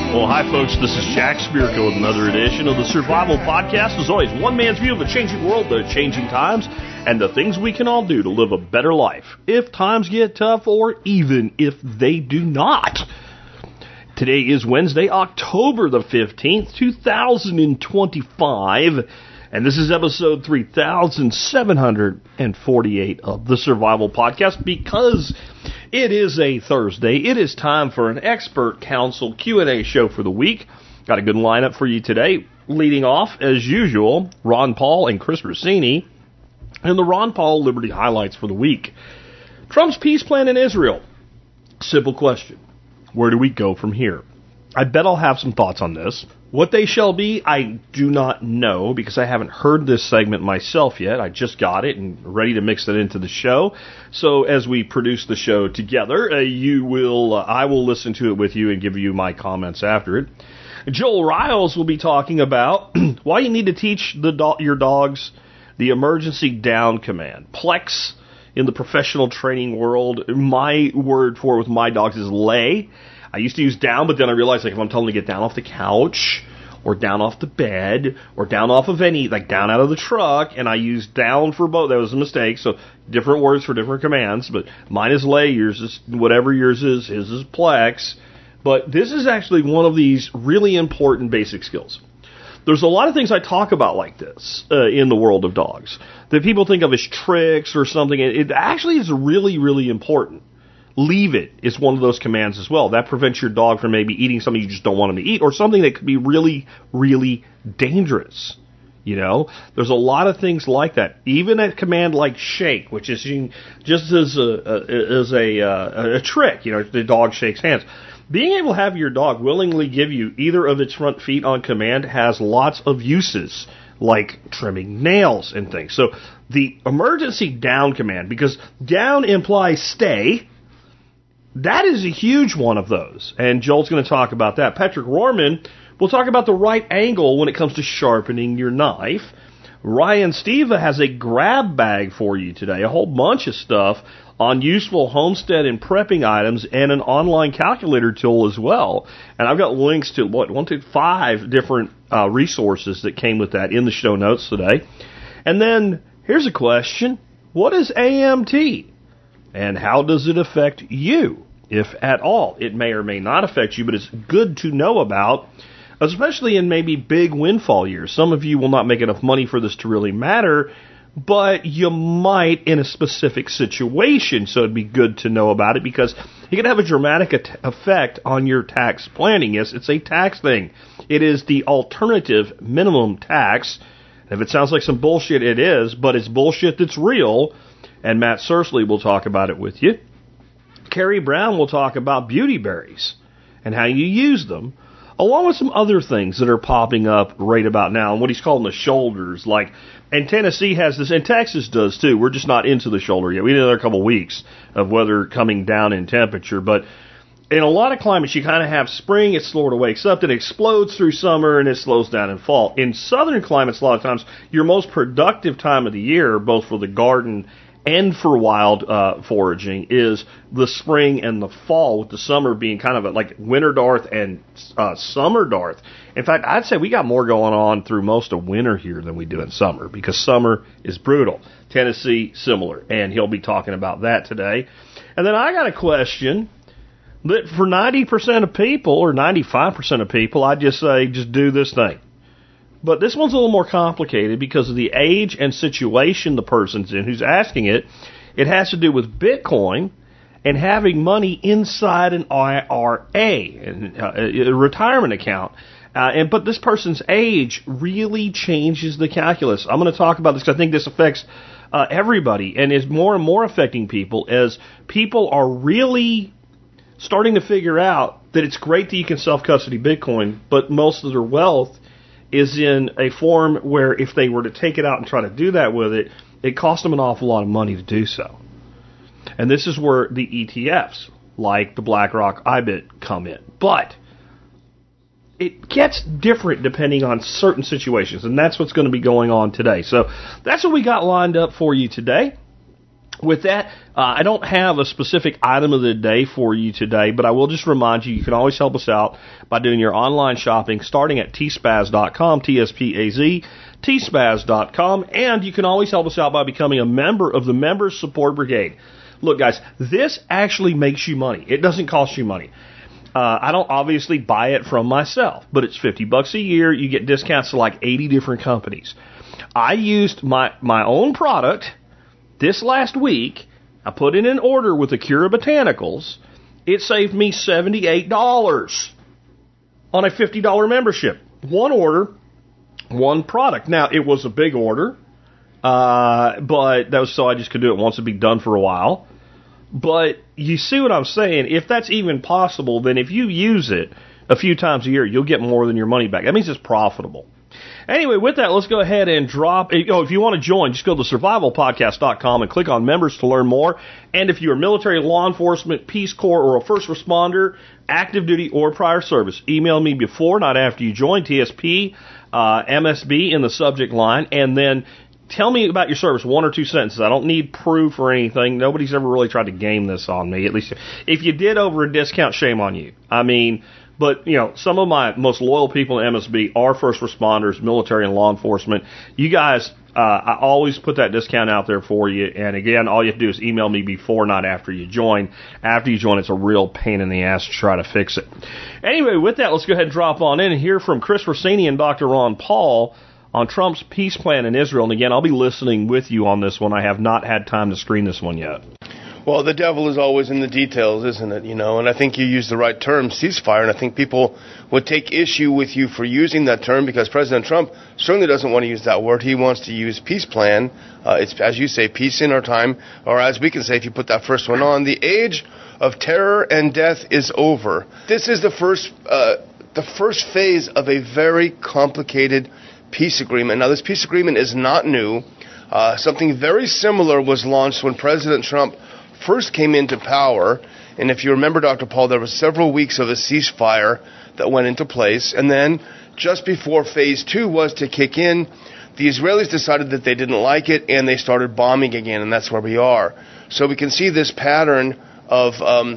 Well, hi, folks. This is Jack Spirko with another edition of the Survival Podcast. As always, one man's view of the changing world, the changing times, and the things we can all do to live a better life if times get tough or even if they do not. Today is Wednesday, October the 15th, 2025, and this is episode 3748 of the Survival Podcast. Because it is a Thursday, it is time for an expert council Q&A show for the week. Got a good lineup for you today. Leading off, as usual, Ron Paul and Chris Rossini, and the Ron Paul Liberty highlights for the week. Trump's peace plan in Israel. Simple question. Where do we go from here? I bet I'll have some thoughts on this. What they shall be, I do not know, because I haven't heard this segment myself yet. I just got it and ready to mix it into the show. So as we produce the show together, I will listen to it with you and give you my comments after it. Joel Riles will be talking about why you need to teach your dogs the emergency down command. Plex in the professional training world, my word for it with my dogs is lay. I used to use down, but then I realized if I'm telling them to get down off the couch or down off the bed or down off of down out of the truck, and I use down for both. That was a mistake. So different words for different commands, but mine is lay, yours is whatever yours is, his is Plex. But this is actually one of these really important basic skills. There's a lot of things I talk about like this in the world of dogs that people think of as tricks or something. It actually is really, really important. Leave it is one of those commands as well. That prevents your dog from maybe eating something you just don't want him to eat, or something that could be really, really dangerous. You know, there's a lot of things like that. Even a command like shake, which is just as a trick. You know, the dog shakes hands. Being able to have your dog willingly give you either of its front feet on command has lots of uses, like trimming nails and things. So the emergency down command, because down implies stay, that is a huge one of those. And Joel's going to talk about that. Patrick Rohrman will talk about the right angle when it comes to sharpening your knife. Ryan Steva has a grab bag for you today, a whole bunch of stuff on useful homestead and prepping items, and an online calculator tool as well. And I've got links to 5 different resources that came with that in the show notes today. And then here's a question. What is AMT? And how does it affect you, if at all? It may or may not affect you, but it's good to know about, especially in maybe big windfall years. Some of you will not make enough money for this to really matter, but you might in a specific situation, so it'd be good to know about it because it can have a dramatic effect on your tax planning. Yes, it's a tax thing. It is the alternative minimum tax. If it sounds like some bullshit, it is, but it's bullshit that's real, and Matt Sursley will talk about it with you. Carrie Brown will talk about beauty berries and how you use them, along with some other things that are popping up right about now, and what he's calling the shoulders. And Tennessee has this, and Texas does too. We're just not into the shoulder yet. We need another couple of weeks of weather coming down in temperature. But in a lot of climates, you kind of have spring, it sort of wakes up, then it explodes through summer, and it slows down in fall. In southern climates, a lot of times, your most productive time of the year, both for the garden and for wild foraging, is the spring and the fall, with the summer being kind of like winter Darth and summer Darth. In fact, I'd say we got more going on through most of winter here than we do in summer, because summer is brutal. Tennessee, similar, and he'll be talking about that today. And then I got a question that for 90% of people, or 95% of people, I'd just say, just do this thing. But this one's a little more complicated because of the age and situation the person's in who's asking it. It has to do with Bitcoin and having money inside an IRA, a retirement account. But this person's age really changes the calculus. I'm going to talk about this because I think this affects everybody and is more and more affecting people as people are really starting to figure out that it's great that you can self-custody Bitcoin, but most of their wealth is in a form where if they were to take it out and try to do that with it, it costs them an awful lot of money to do so. And this is where the ETFs, like the BlackRock IBIT, come in. But it gets different depending on certain situations, and that's what's going to be going on today. So that's what we got lined up for you today. With that, I don't have a specific item of the day for you today, but I will just remind you, you can always help us out by doing your online shopping starting at tspaz.com, T-S-P-A-Z, tspaz.com, and you can always help us out by becoming a member of the Members Support Brigade. Look, guys, this actually makes you money. It doesn't cost you money. I don't obviously buy it from myself, but it's $50 a year. You get discounts to like 80 different companies. I used my own product this last week. I put in an order with Acura Botanicals. It saved me $78 on a $50 membership. One order, one product. Now, it was a big order, but that was so I just could do it once and be done for a while. But you see what I'm saying? If that's even possible, then if you use it a few times a year, you'll get more than your money back. That means it's profitable. Anyway, with that, let's go ahead and drop. If you want to join, just go to survivalpodcast.com and click on members to learn more. And if you're military, law enforcement, Peace Corps, or a first responder, active duty, or prior service, email me before, not after you join, TSP, MSB in the subject line, and then tell me about your service, 1 or 2 sentences. I don't need proof or anything. Nobody's ever really tried to game this on me. At least if you did over a discount, shame on you. I mean, but, some of my most loyal people in MSB are first responders, military, and law enforcement. You guys, I always put that discount out there for you. And again, all you have to do is email me before, not after you join. After you join, it's a real pain in the ass to try to fix it. Anyway, with that, let's go ahead and drop on in and hear from Chris Rossini and Dr. Ron Paul on Trump's peace plan in Israel. And again, I'll be listening with you on this one. I have not had time to screen this one yet. Well, the devil is always in the details, isn't it? And I think you used the right term, ceasefire, and I think people would take issue with you for using that term because President Trump certainly doesn't want to use that word. He wants to use peace plan. It's, as you say, peace in our time, or as we can say, if you put that first one on, the age of terror and death is over. This is the first phase of a very complicated peace agreement. Now, this peace agreement is not new. Something very similar was launched when President Trump first came into power, and if you remember, Dr. Paul, there were several weeks of a ceasefire that went into place, and then just before Phase 2 was to kick in, the Israelis decided that they didn't like it, and they started bombing again, and that's where we are. So we can see this pattern of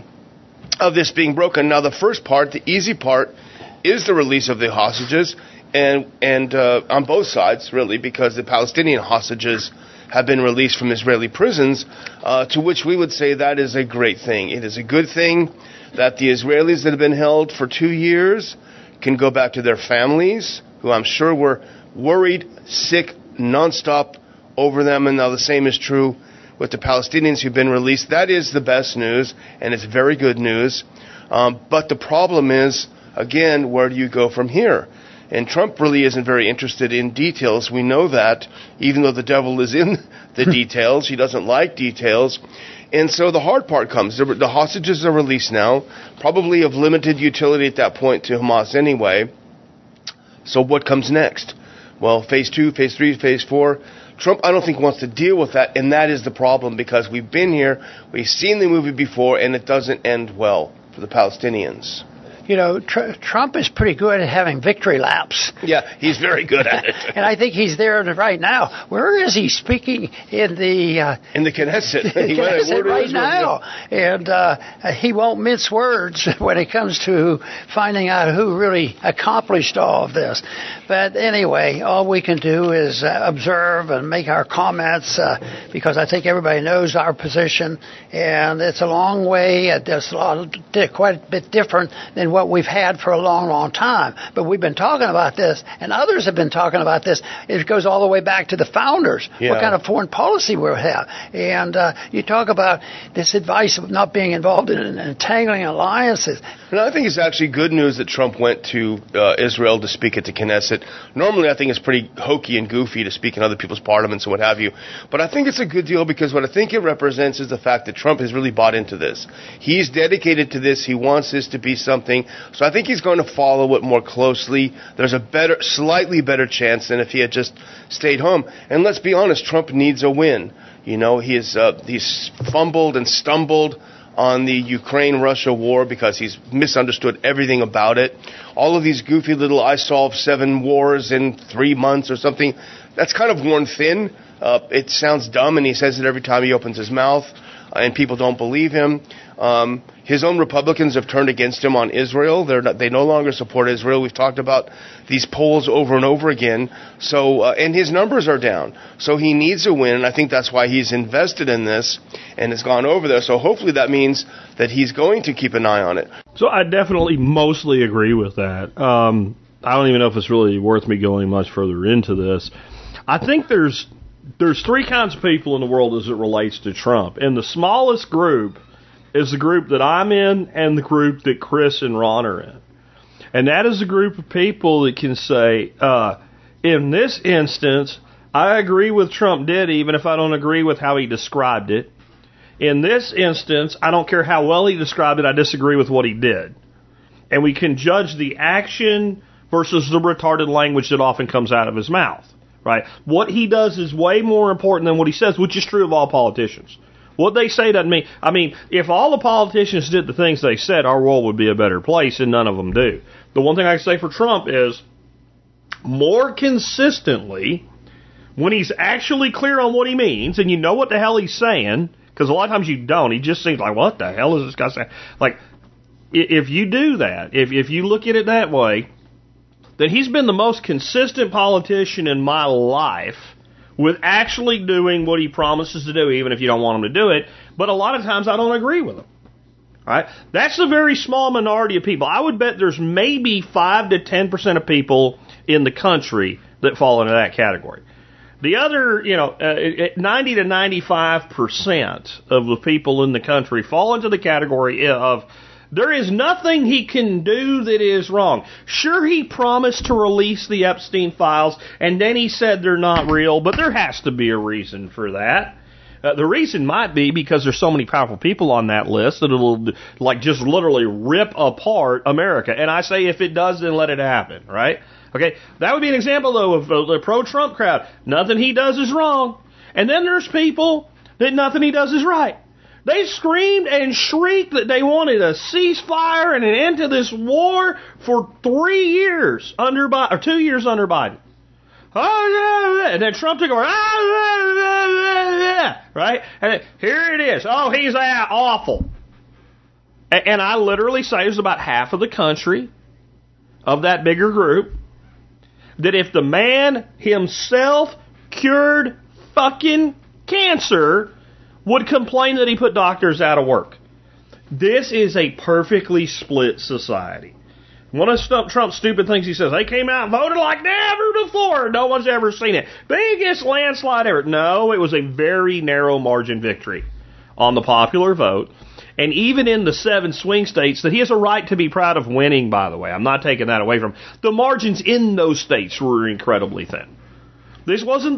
this being broken. Now, the first part, the easy part, is the release of the hostages, and on both sides, really, because the Palestinian hostages have been released from Israeli prisons, to which we would say that is a great thing. It is a good thing that the Israelis that have been held for 2 years can go back to their families, who I'm sure were worried, sick, nonstop over them, and now the same is true with the Palestinians who've been released. That is the best news, and it's very good news. But the problem is, again, where do you go from here? And Trump really isn't very interested in details. We know that, even though the devil is in the details. He doesn't like details. And so the hard part comes. The hostages are released now, probably of limited utility at that point to Hamas anyway. So what comes next? Well, Phase 2, Phase 3, Phase 4. Trump, I don't think, wants to deal with that, and that is the problem, because we've been here, we've seen the movie before, and it doesn't end well for the Palestinians. Trump is pretty good at having victory laps. Yeah, he's very good at it. And I think he's there right now. Where is he speaking in the Knesset? Knesset right now. And he won't mince words when it comes to finding out who really accomplished all of this. But anyway, all we can do is observe and make our comments because I think everybody knows our position. And it's a long way. It's quite a bit different than what we've had for a long, long time. But we've been talking about this, and others have been talking about this. It goes all the way back to the founders, what kind of foreign policy we have. And you talk about this advice of not being involved in entangling alliances. And I think it's actually good news that Trump went to Israel to speak at the Knesset. Normally, I think it's pretty hokey and goofy to speak in other people's parliaments and what have you. But I think it's a good deal because what I think it represents is the fact that Trump has really bought into this. He's dedicated to this. He wants this to be something. So I think he's going to follow it more closely. There's a slightly better chance than if he had just stayed home. And let's be honest, Trump needs a win. He's fumbled and stumbled on the Ukraine-Russia war because he's misunderstood everything about it. All of these goofy little I solved 7 wars in 3 months or something, that's kind of worn thin. It sounds dumb, and he says it every time he opens his mouth, and people don't believe him. His own Republicans have turned against him on Israel. They no longer support Israel. We've talked about these polls over and over again. So, and his numbers are down. So he needs a win, and I think that's why he's invested in this and has gone over there. So hopefully that means that he's going to keep an eye on it. So I definitely mostly agree with that. I don't even know if it's really worth me going much further into this. I think there's three kinds of people in the world as it relates to Trump. And the smallest group is the group that I'm in and the group that Chris and Ron are in. And that is a group of people that can say, in this instance, I agree with Trump did, even if I don't agree with how he described it. In this instance, I don't care how well he described it, I disagree with what he did. And we can judge the action versus the retarded language that often comes out of his mouth. Right? What he does is way more important than what he says, which is true of all politicians. What they say doesn't mean... I mean, if all the politicians did the things they said, our world would be a better place, and none of them do. The one thing I can say for Trump is, more consistently, when he's actually clear on what he means, and you know what the hell he's saying, because a lot of times you don't, he just seems like, what the hell is this guy saying? Like, if you do that, if you look at it that way, then he's been the most consistent politician in my life with actually doing what he promises to do, even if you don't want him to do it. But a lot of times I don't agree with him. Right? That's a very small minority of people. I would bet there's maybe 5 to 10% of people in the country that fall into that category. The other, 90 to 95% of the people in the country fall into the category of, there is nothing he can do that is wrong. Sure, he promised to release the Epstein files, and then he said they're not real, but there has to be a reason for that. The reason might be because there's so many powerful people on that list that it'll, just literally rip apart America. And I say if it does, then let it happen, right? Okay, that would be an example, though, of the pro-Trump crowd. Nothing he does is wrong. And then there's people that nothing he does is right. They screamed and shrieked that they wanted a ceasefire and an end to this war for 3 years under Biden, or 2 years under Biden. Oh, and then Trump took over. Right? And here it is. Oh, he's awful. And I literally say there's about half of the country of that bigger group that if the man himself cured fucking cancer, would complain that he put doctors out of work. This is a perfectly split society. One of Trump's stupid things he says, they came out and voted like never before. No one's ever seen it. Biggest landslide ever. No, it was a very narrow margin victory on the popular vote. And even in the 7 swing states that he has a right to be proud of winning, by the way. I'm not taking that away from him. The margins in those states were incredibly thin. This wasn't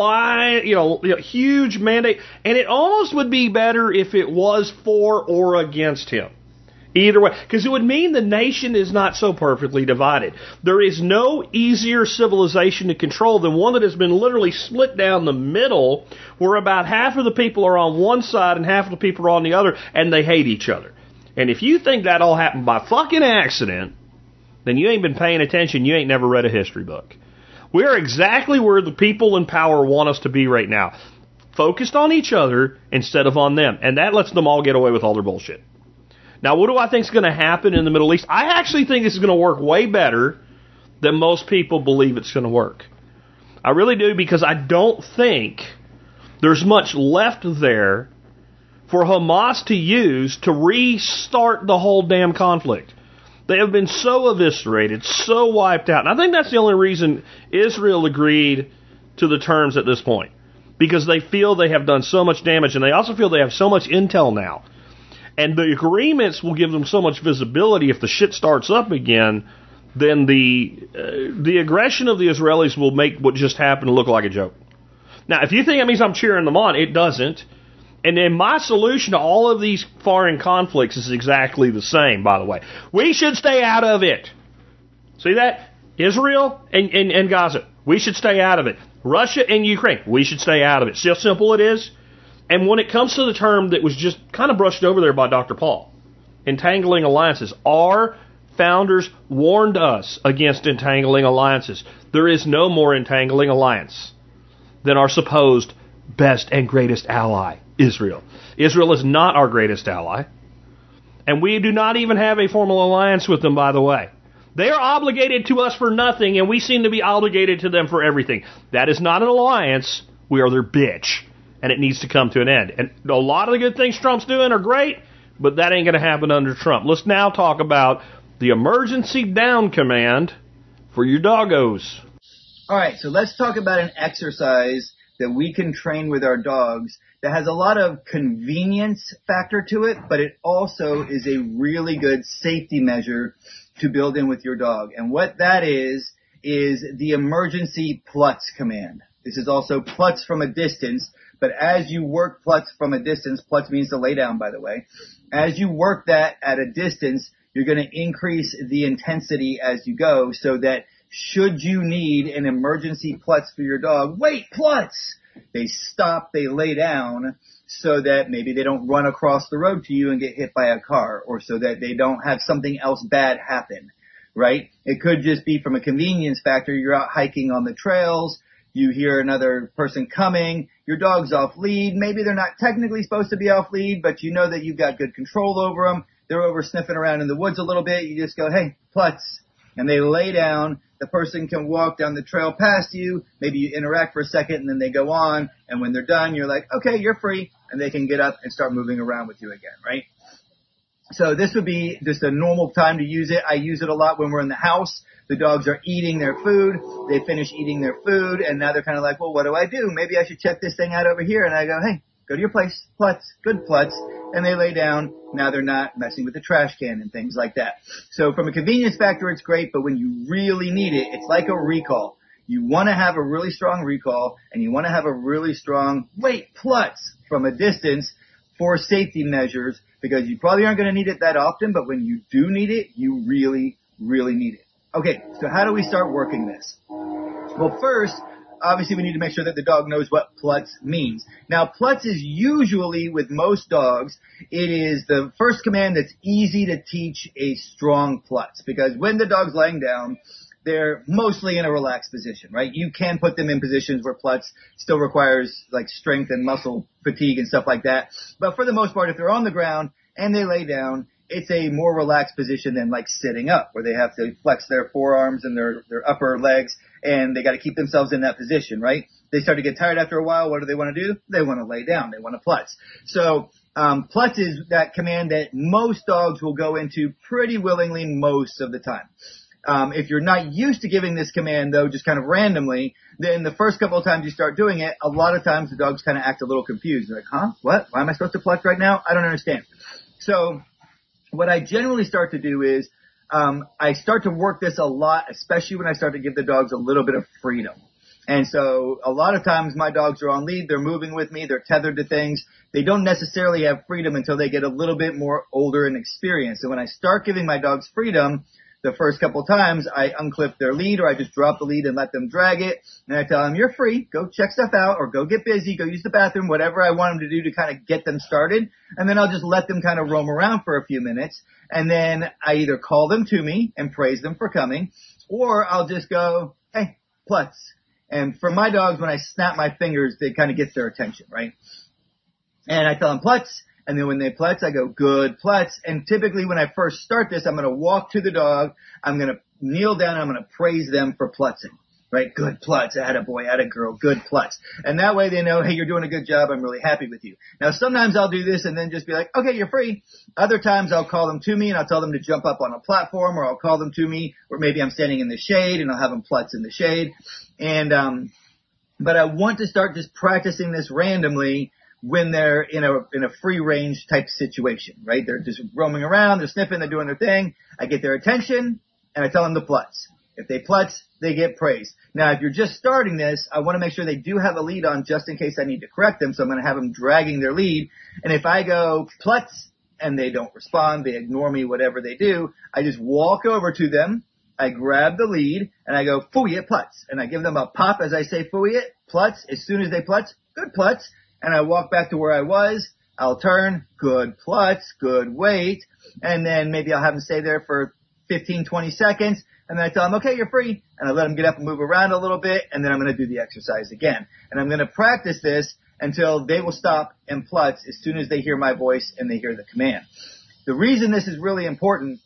the huge mandate, and it almost would be better if it was for or against him. Either way, because it would mean the nation is not so perfectly divided. There is no easier civilization to control than one that has been literally split down the middle, where about half of the people are on one side and half of the people are on the other, and they hate each other. And if you think that all happened by fucking accident, then you ain't been paying attention. You ain't never read a history book. We're exactly where the people in power want us to be right now. Focused on each other instead of on them. And that lets them all get away with all their bullshit. Now, what do I think is going to happen in the Middle East? I actually think this is going to work way better than most people believe it's going to work. I really do, because I don't think there's much left there for Hamas to use to restart the whole damn conflict. They have been so eviscerated, so wiped out. And I think that's the only reason Israel agreed to the terms at this point. Because they feel they have done so much damage, and they also feel they have so much intel now. And the agreements will give them so much visibility. If the shit starts up again, then the aggression of the Israelis will make what just happened look like a joke. Now, if you think that means I'm cheering them on, it doesn't. And then my solution to all of these foreign conflicts is exactly the same, by the way. We should stay out of it. See that? Israel and Gaza, we should stay out of it. Russia and Ukraine, we should stay out of it. See how simple it is? And when it comes to the term that was just kind of brushed over there by Dr. Paul, entangling alliances, our founders warned us against entangling alliances. There is no more entangling alliance. than our supposed best and greatest ally, Israel. Israel is not our greatest ally, and we do not even have a formal alliance with them, by the way. They are obligated to us for nothing, and we seem to be obligated to them for everything. That is not an alliance. We are their bitch, and it needs to come to an end. And a lot of the good things Trump's doing are great, but that ain't going to happen under Trump. Let's now talk about the emergency down command for your doggos. All right, so let's talk about an exercise that we can train with our dogs that has a lot of convenience factor to it, but it also is a really good safety measure to build in with your dog. And what that is the emergency Plutz command. This is also Plutz from a distance, but as you work Plutz from a distance, Plutz means to lay down, by the way. As you work that at a distance, you're going to increase the intensity as you go so that should you need an emergency Plutz for your dog, wait, Plutz! They stop, they lay down so that maybe they don't run across the road to you and get hit by a car, or so that they don't have something else bad happen, right? It could just be from a convenience factor. You're out hiking on the trails, you hear another person coming, your dog's off lead. Maybe they're not technically supposed to be off lead, but you know that you've got good control over them. They're over sniffing around in the woods a little bit. You just go, hey, Plutz. And they lay down. The person can walk down the trail past you. Maybe you interact for a second and then they go on. And when they're done, you're like, okay, you're free. And they can get up and start moving around with you again, right? So this would be just a normal time to use it. I use it a lot when we're in the house. The dogs are eating their food. They finish eating their food. And now they're kind of like, well, what do I do? Maybe I should check this thing out over here. And I go, hey, go to your place. Plutz. Good Plutz. And they lay down. Now they're not messing with the trash can and things like that. So from a convenience factor, it's great. But when you really need it, it's like a recall. You want to have a really strong recall, and you want to have a really strong, wait, Plutz from a distance for safety measures, because you probably aren't going to need it that often, but when you do need it, you really, really need it. Okay, so how do we start working this? Well, first, obviously we need to make sure that the dog knows what Plutz means. Now, Plutz is usually, with most dogs, it is the first command that's easy to teach a strong Plutz, because when the dog's laying down, they're mostly in a relaxed position, right? You can put them in positions where Plutz still requires like strength and muscle fatigue and stuff like that. But for the most part, if they're on the ground and they lay down, it's a more relaxed position than like sitting up, where they have to flex their forearms and their upper legs, and they got to keep themselves in that position, right? They start to get tired after a while. What do they want to do? They want to lay down. They want to Plutz. So Plutz is that command that most dogs will go into pretty willingly most of the time. If you're not used to giving this command, though, just kind of randomly, then the first couple of times you start doing it, a lot of times the dogs kind of act a little confused. They're like, huh? What? Why am I supposed to Plutz right now? I don't understand. So what I generally start to do is I start to work this a lot, especially when I start to give the dogs a little bit of freedom. And so a lot of times my dogs are on lead. They're moving with me. They're tethered to things. They don't necessarily have freedom until they get a little bit more older and experienced. And when I start giving my dogs freedom, the first couple times I unclip their lead, or I just drop the lead and let them drag it. And I tell them, you're free. Go check stuff out, or go get busy, go use the bathroom, whatever I want them to do to kind of get them started. And then I'll just let them kind of roam around for a few minutes. And then I either call them to me and praise them for coming, or I'll just go, hey, Plutz. And for my dogs, when I snap my fingers, it kind of gets their attention, right? And I tell them Plutz. And then when they Plutz, I go, good Plutz. And typically when I first start this, I'm going to walk to the dog. I'm going to kneel down. And I'm going to praise them for Plutzing, right? Good Plutz. Attaboy, attagirl, good Plutz. And that way they know, hey, you're doing a good job. I'm really happy with you. Now, sometimes I'll do this and then just be like, okay, you're free. Other times I'll call them to me and I'll tell them to jump up on a platform, or I'll call them to me, or maybe I'm standing in the shade and I'll have them Plutz in the shade. And, but I want to start just practicing this randomly when they're in a free range type situation, right? They're just roaming around, they're sniffing, they're doing their thing. I get their attention and I tell them to Plutz. If they Plutz, they get praise. Now, if you're just starting this, I want to make sure they do have a lead on just in case I need to correct them. So I'm going to have them dragging their lead. And if I go Plutz and they don't respond, they ignore me, whatever they do, I just walk over to them. I grab the lead and I go, fooey it, Plutz. And I give them a pop as I say, fooey it, Plutz. As soon as they Plutz, good Plutz. And I walk back to where I was. I'll turn, good Plutz, good wait. And then maybe I'll have them stay there for 15, 20 seconds, and then I tell them, okay, you're free, and I let them get up and move around a little bit, and then I'm going to do the exercise again. And I'm going to practice this until they will stop and plutz as soon as they hear my voice and they hear the command. The reason this is really important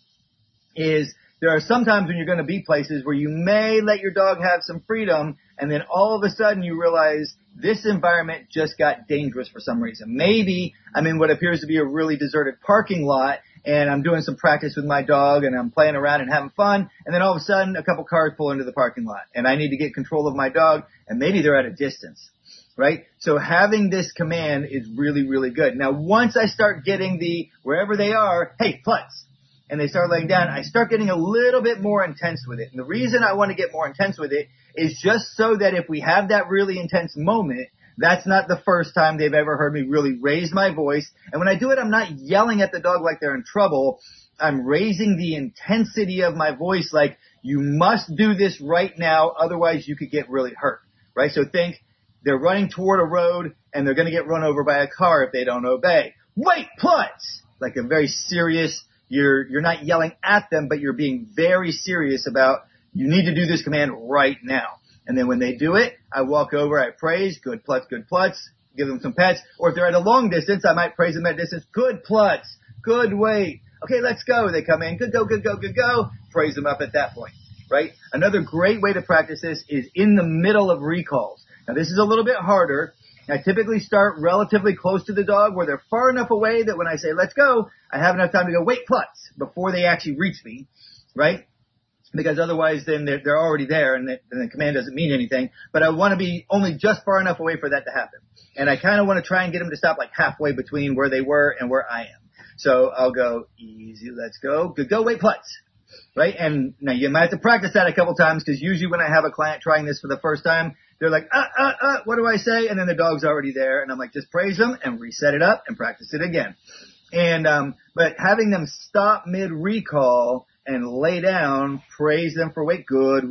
is there are some times when you're going to be places where you may let your dog have some freedom, and then all of a sudden you realize this environment just got dangerous for some reason. Maybe I'm in what appears to be a really deserted parking lot, and I'm doing some practice with my dog, and I'm playing around and having fun, and then all of a sudden a couple cars pull into the parking lot, and I need to get control of my dog, and maybe they're at a distance, right? So having this command is really, really good. Now, once I start getting the, wherever they are, hey, plutz, and they start laying down, I start getting a little bit more intense with it. And the reason I want to get more intense with it is just so that if we have that really intense moment, that's not the first time they've ever heard me really raise my voice. And when I do it, I'm not yelling at the dog like they're in trouble. I'm raising the intensity of my voice like, you must do this right now, otherwise you could get really hurt, right? So think they're running toward a road and they're going to get run over by a car if they don't obey. Wait, plutz! Like a very serious, you're not yelling at them, but you're being very serious about, you need to do this command right now. And then when they do it, I walk over, I praise, good plutz, give them some pets. Or if they're at a long distance, I might praise them at a distance, good plutz, good wait. Okay, let's go. They come in, good go. Praise them up at that point, right? Another great way to practice this is in the middle of recalls. Now this is a little bit harder. I typically start relatively close to the dog where they're far enough away that when I say, let's go, I have enough time to go, wait, plutz, before they actually reach me, right? Because otherwise then they're already there and the command doesn't mean anything. But I want to be only just far enough away for that to happen. And I kind of want to try and get them to stop like halfway between where they were and where I am. So I'll go, easy, let's go, good go, wait, plutz. Right? And now you might have to practice that a couple times because usually when I have a client trying this for the first time, they're like, what do I say? And then the dog's already there. And I'm like, just praise them and reset it up and practice it again. And, but having them stop mid-recall and lay down, praise them for wait, good,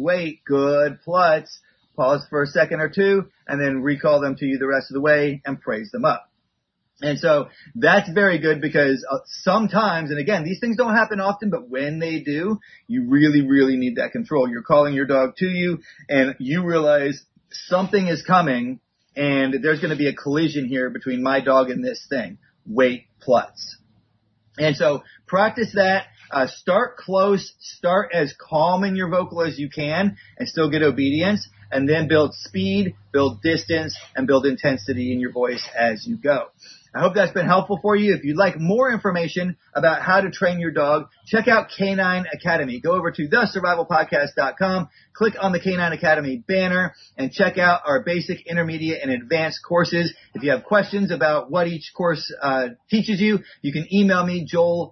plutz, pause for a second or two, and then recall them to you the rest of the way and praise them up. And so that's very good because sometimes, and again, these things don't happen often, but when they do, you really, really need that control. You're calling your dog to you and you realize something is coming and there's going to be a collision here between my dog and this thing. Wait, plutz. And so practice that. Start close, start as calm in your vocal as you can and still get obedience, and then build speed, build distance, and build intensity in your voice as you go. I hope that's been helpful for you. If you'd like more information about how to train your dog, check out Canine Academy. Go over to thesurvivalpodcast.com, click on the Canine Academy banner, and check out our basic, intermediate, and advanced courses. If you have questions about what each course teaches you, you can email me,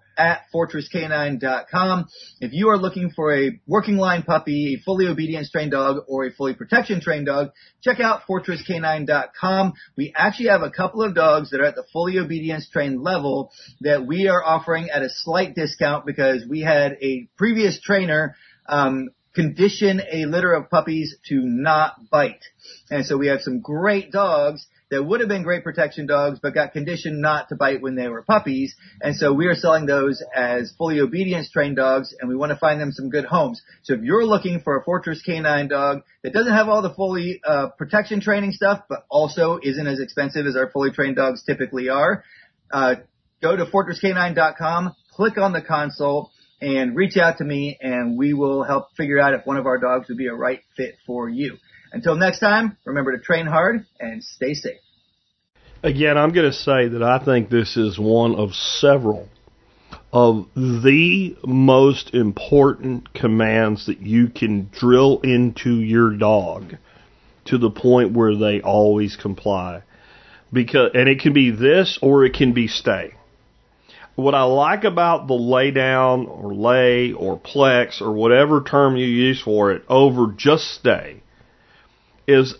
joel@fortresscanine.com. If you are looking for a working line puppy, a fully obedience trained dog, or a fully protection trained dog, check out fortresscanine.com. We actually have a couple of dogs that are at the fully obedience trained level that we are offering at a slight discount because we had a previous trainer condition a litter of puppies to not bite. And so we have some great dogs that would have been great protection dogs but got conditioned not to bite when they were puppies. And so we are selling those as fully obedience trained dogs, and we want to find them some good homes. So if you're looking for a Fortress Canine dog that doesn't have all the fully protection training stuff but also isn't as expensive as our fully trained dogs typically are, go to fortresscanine.com, click on the console, and reach out to me, and we will help figure out if one of our dogs would be a right fit for you. Until next time, remember to train hard and stay safe. Again, I'm going to say that I think this is one of several of the most important commands that you can drill into your dog to the point where they always comply. And it can be this or it can be stay. What I like about the lay down or lay or plex or whatever term you use for it over just stay is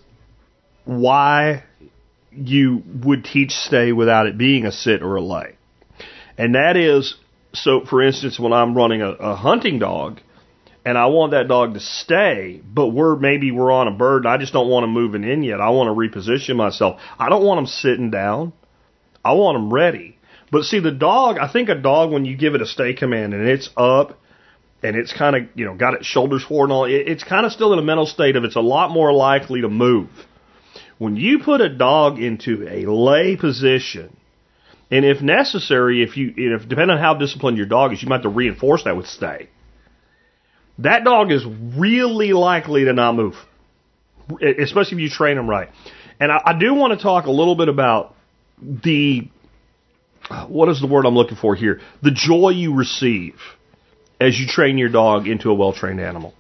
why you would teach stay without it being a sit or a lay. And that is, so for instance, when I'm running a hunting dog and I want that dog to stay, but maybe we're on a bird and I just don't want him moving in yet. I want to reposition myself. I don't want him sitting down. I want him ready. But see, the dog, I think a dog, when you give it a stay command and it's up and it's kind of, got its shoulders forward and all, it's kind of still in a mental state of it's a lot more likely to move. When you put a dog into a lay position, and if necessary, if depending on how disciplined your dog is, you might have to reinforce that with stay. That dog is really likely to not move, especially if you train them right. And I do want to talk a little bit about what is the word I'm looking for here? The joy you receive as you train your dog into a well-trained animal.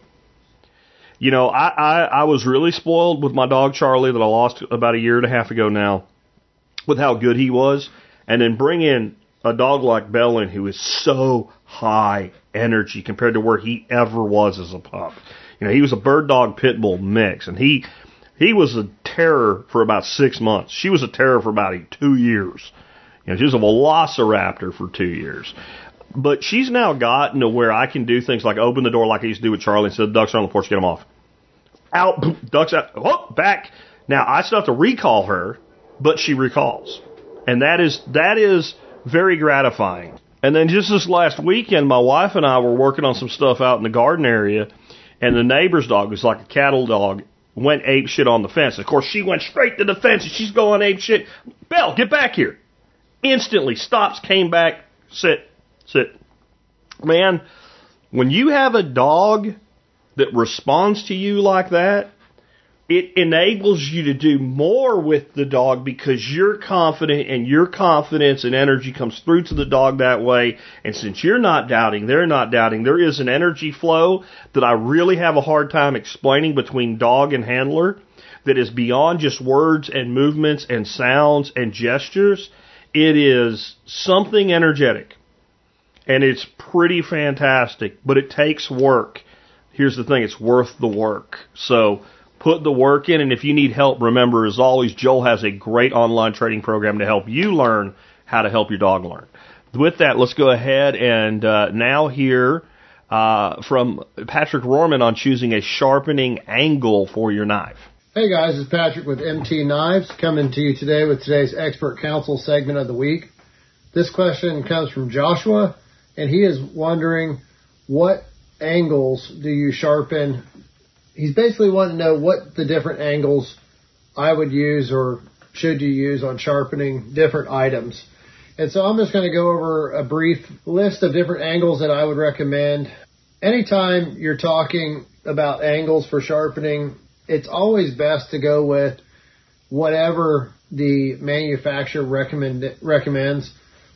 I was really spoiled with my dog Charlie that I lost about a year and a half ago now with how good he was. And then bring in a dog like Bellin who is so high energy compared to where he ever was as a pup. He was a bird dog pit bull mix, and he was a terror for about 6 months. She was a terror for about 2 years. She was a velociraptor for 2 years. But she's now gotten to where I can do things like open the door like I used to do with Charlie and say, the ducks are on the porch, get them off. Out, ducks out, whoop, back. Now, I still have to recall her, but she recalls. And that is very gratifying. And then just this last weekend, my wife and I were working on some stuff out in the garden area, and the neighbor's dog, who's like a cattle dog, went ape shit on the fence. Of course, she went straight to the fence, and she's going ape shit. Belle, get back here. Instantly stops, came back, sit. Man, when you have a dog that responds to you like that, it enables you to do more with the dog because you're confident, and your confidence and energy comes through to the dog that way. And since you're not doubting, they're not doubting, there is an energy flow that I really have a hard time explaining between dog and handler that is beyond just words and movements and sounds and gestures. It is something energetic, and it's pretty fantastic, but it takes work. Here's the thing, it's worth the work. So put the work in, and if you need help, remember, as always, Joel has a great online training program to help you learn how to help your dog learn. With that, let's go ahead and now hear from Patrick Rohrman on choosing a sharpening angle for your knife. Hey guys, it's Patrick with MT Knives, coming to you today with today's Expert Counsel segment of the week. This question comes from Joshua, and he is wondering, what angles do you sharpen? He's basically wanting to know what the different angles I would use or should you use on sharpening different items. And so I'm just going to go over a brief list of different angles that I would recommend. Anytime you're talking about angles for sharpening, it's always best to go with whatever the manufacturer recommends.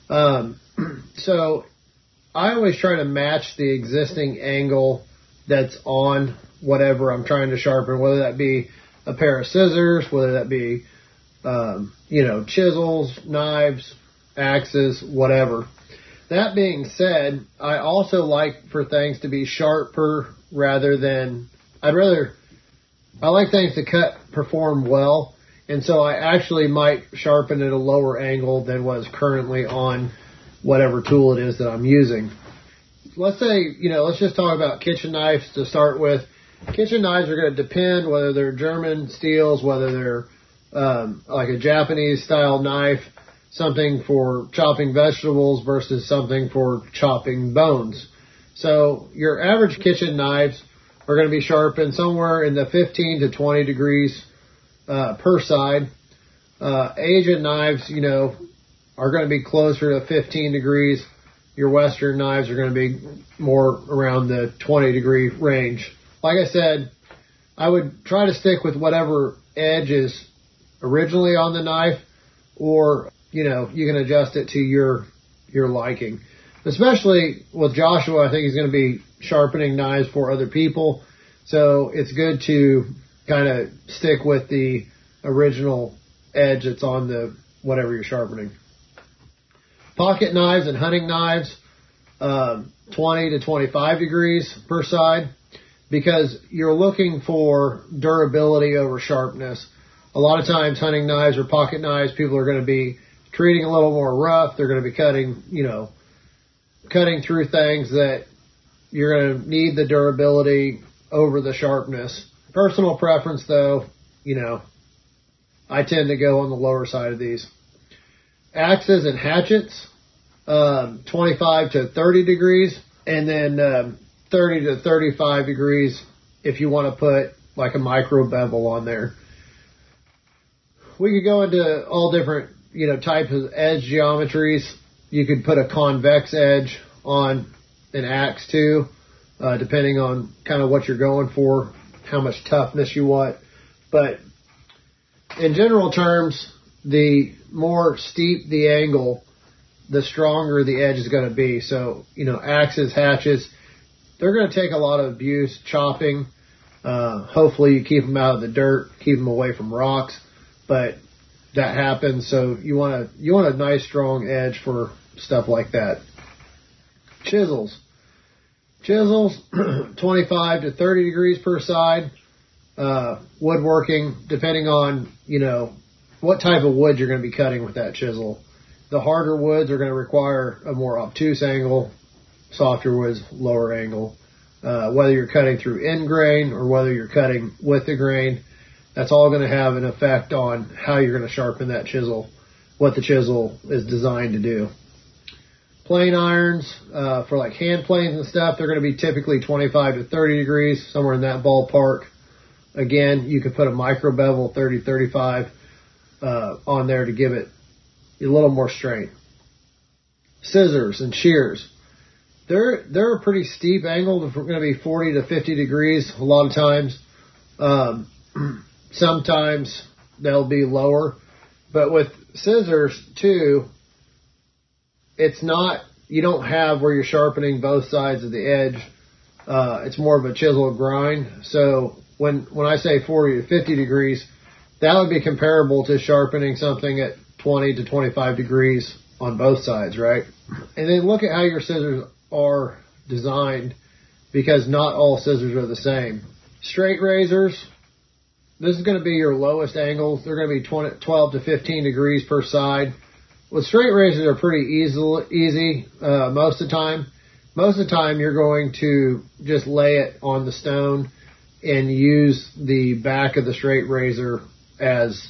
So I always try to match the existing angle that's on whatever I'm trying to sharpen, whether that be a pair of scissors, whether that be, chisels, knives, axes, whatever. That being said, I also like for things to be sharper rather than, I like things to perform well, and so I actually might sharpen at a lower angle than what is currently on whatever tool it is that I'm using. Let's say, let's just talk about kitchen knives to start with. Kitchen knives are going to depend whether they're German steels, whether they're like a Japanese style knife, something for chopping vegetables versus something for chopping bones. So your average kitchen knives are going to be sharpened somewhere in the 15 to 20 degrees per side. Asian knives, are going to be closer to 15 degrees. Your Western knives are going to be more around the 20 degree range. Like I said, I would try to stick with whatever edge is originally on the knife, or, you can adjust it to your liking. Especially with Joshua, I think he's going to be sharpening knives for other people. So it's good to kind of stick with the original edge that's on the whatever you're sharpening. Pocket knives and hunting knives, 20 to 25 degrees per side, because you're looking for durability over sharpness. A lot of times hunting knives or pocket knives, people are going to be treating a little more rough. They're going to be cutting through things that you're going to need the durability over the sharpness. Personal preference, though, I tend to go on the lower side of these. Axes and hatchets, 25 to 30 degrees, and then 30 to 35 degrees if you want to put like a micro bevel on there. We could go into all different, types of edge geometries. You could put a convex edge on an axe too, depending on kind of what you're going for, how much toughness you want. But in general terms, the more steep the angle, the stronger the edge is going to be. So, axes, hatchets, they're going to take a lot of abuse, chopping. Hopefully you keep them out of the dirt, keep them away from rocks, but that happens. So you want a nice strong edge for stuff like that. Chisels, 25 to 30 degrees per side. Woodworking, depending on, what type of wood you're going to be cutting with that chisel. The harder woods are going to require a more obtuse angle, softer woods, lower angle. Whether you're cutting through end grain or whether you're cutting with the grain, that's all going to have an effect on how you're going to sharpen that chisel, what the chisel is designed to do. Plane irons, for like hand planes and stuff, they're going to be typically 25 to 30 degrees, somewhere in that ballpark. Again, you could put a micro bevel, 30, 35, on there to give it a little more strength. Scissors and shears. They're a pretty steep angle. They're going to be 40 to 50 degrees a lot of times. Sometimes they'll be lower. But with scissors, too, it's not, you don't have where you're sharpening both sides of the edge. It's more of a chisel grind. So when I say 40 to 50 degrees, that would be comparable to sharpening something at 20 to 25 degrees on both sides, right? And then look at how your scissors are designed, because not all scissors are the same. Straight razors, this is going to be your lowest angles. They're going to be 12 to 15 degrees per side. With straight razors, are pretty easy most of the time. Most of the time, you're going to just lay it on the stone and use the back of the straight razor as,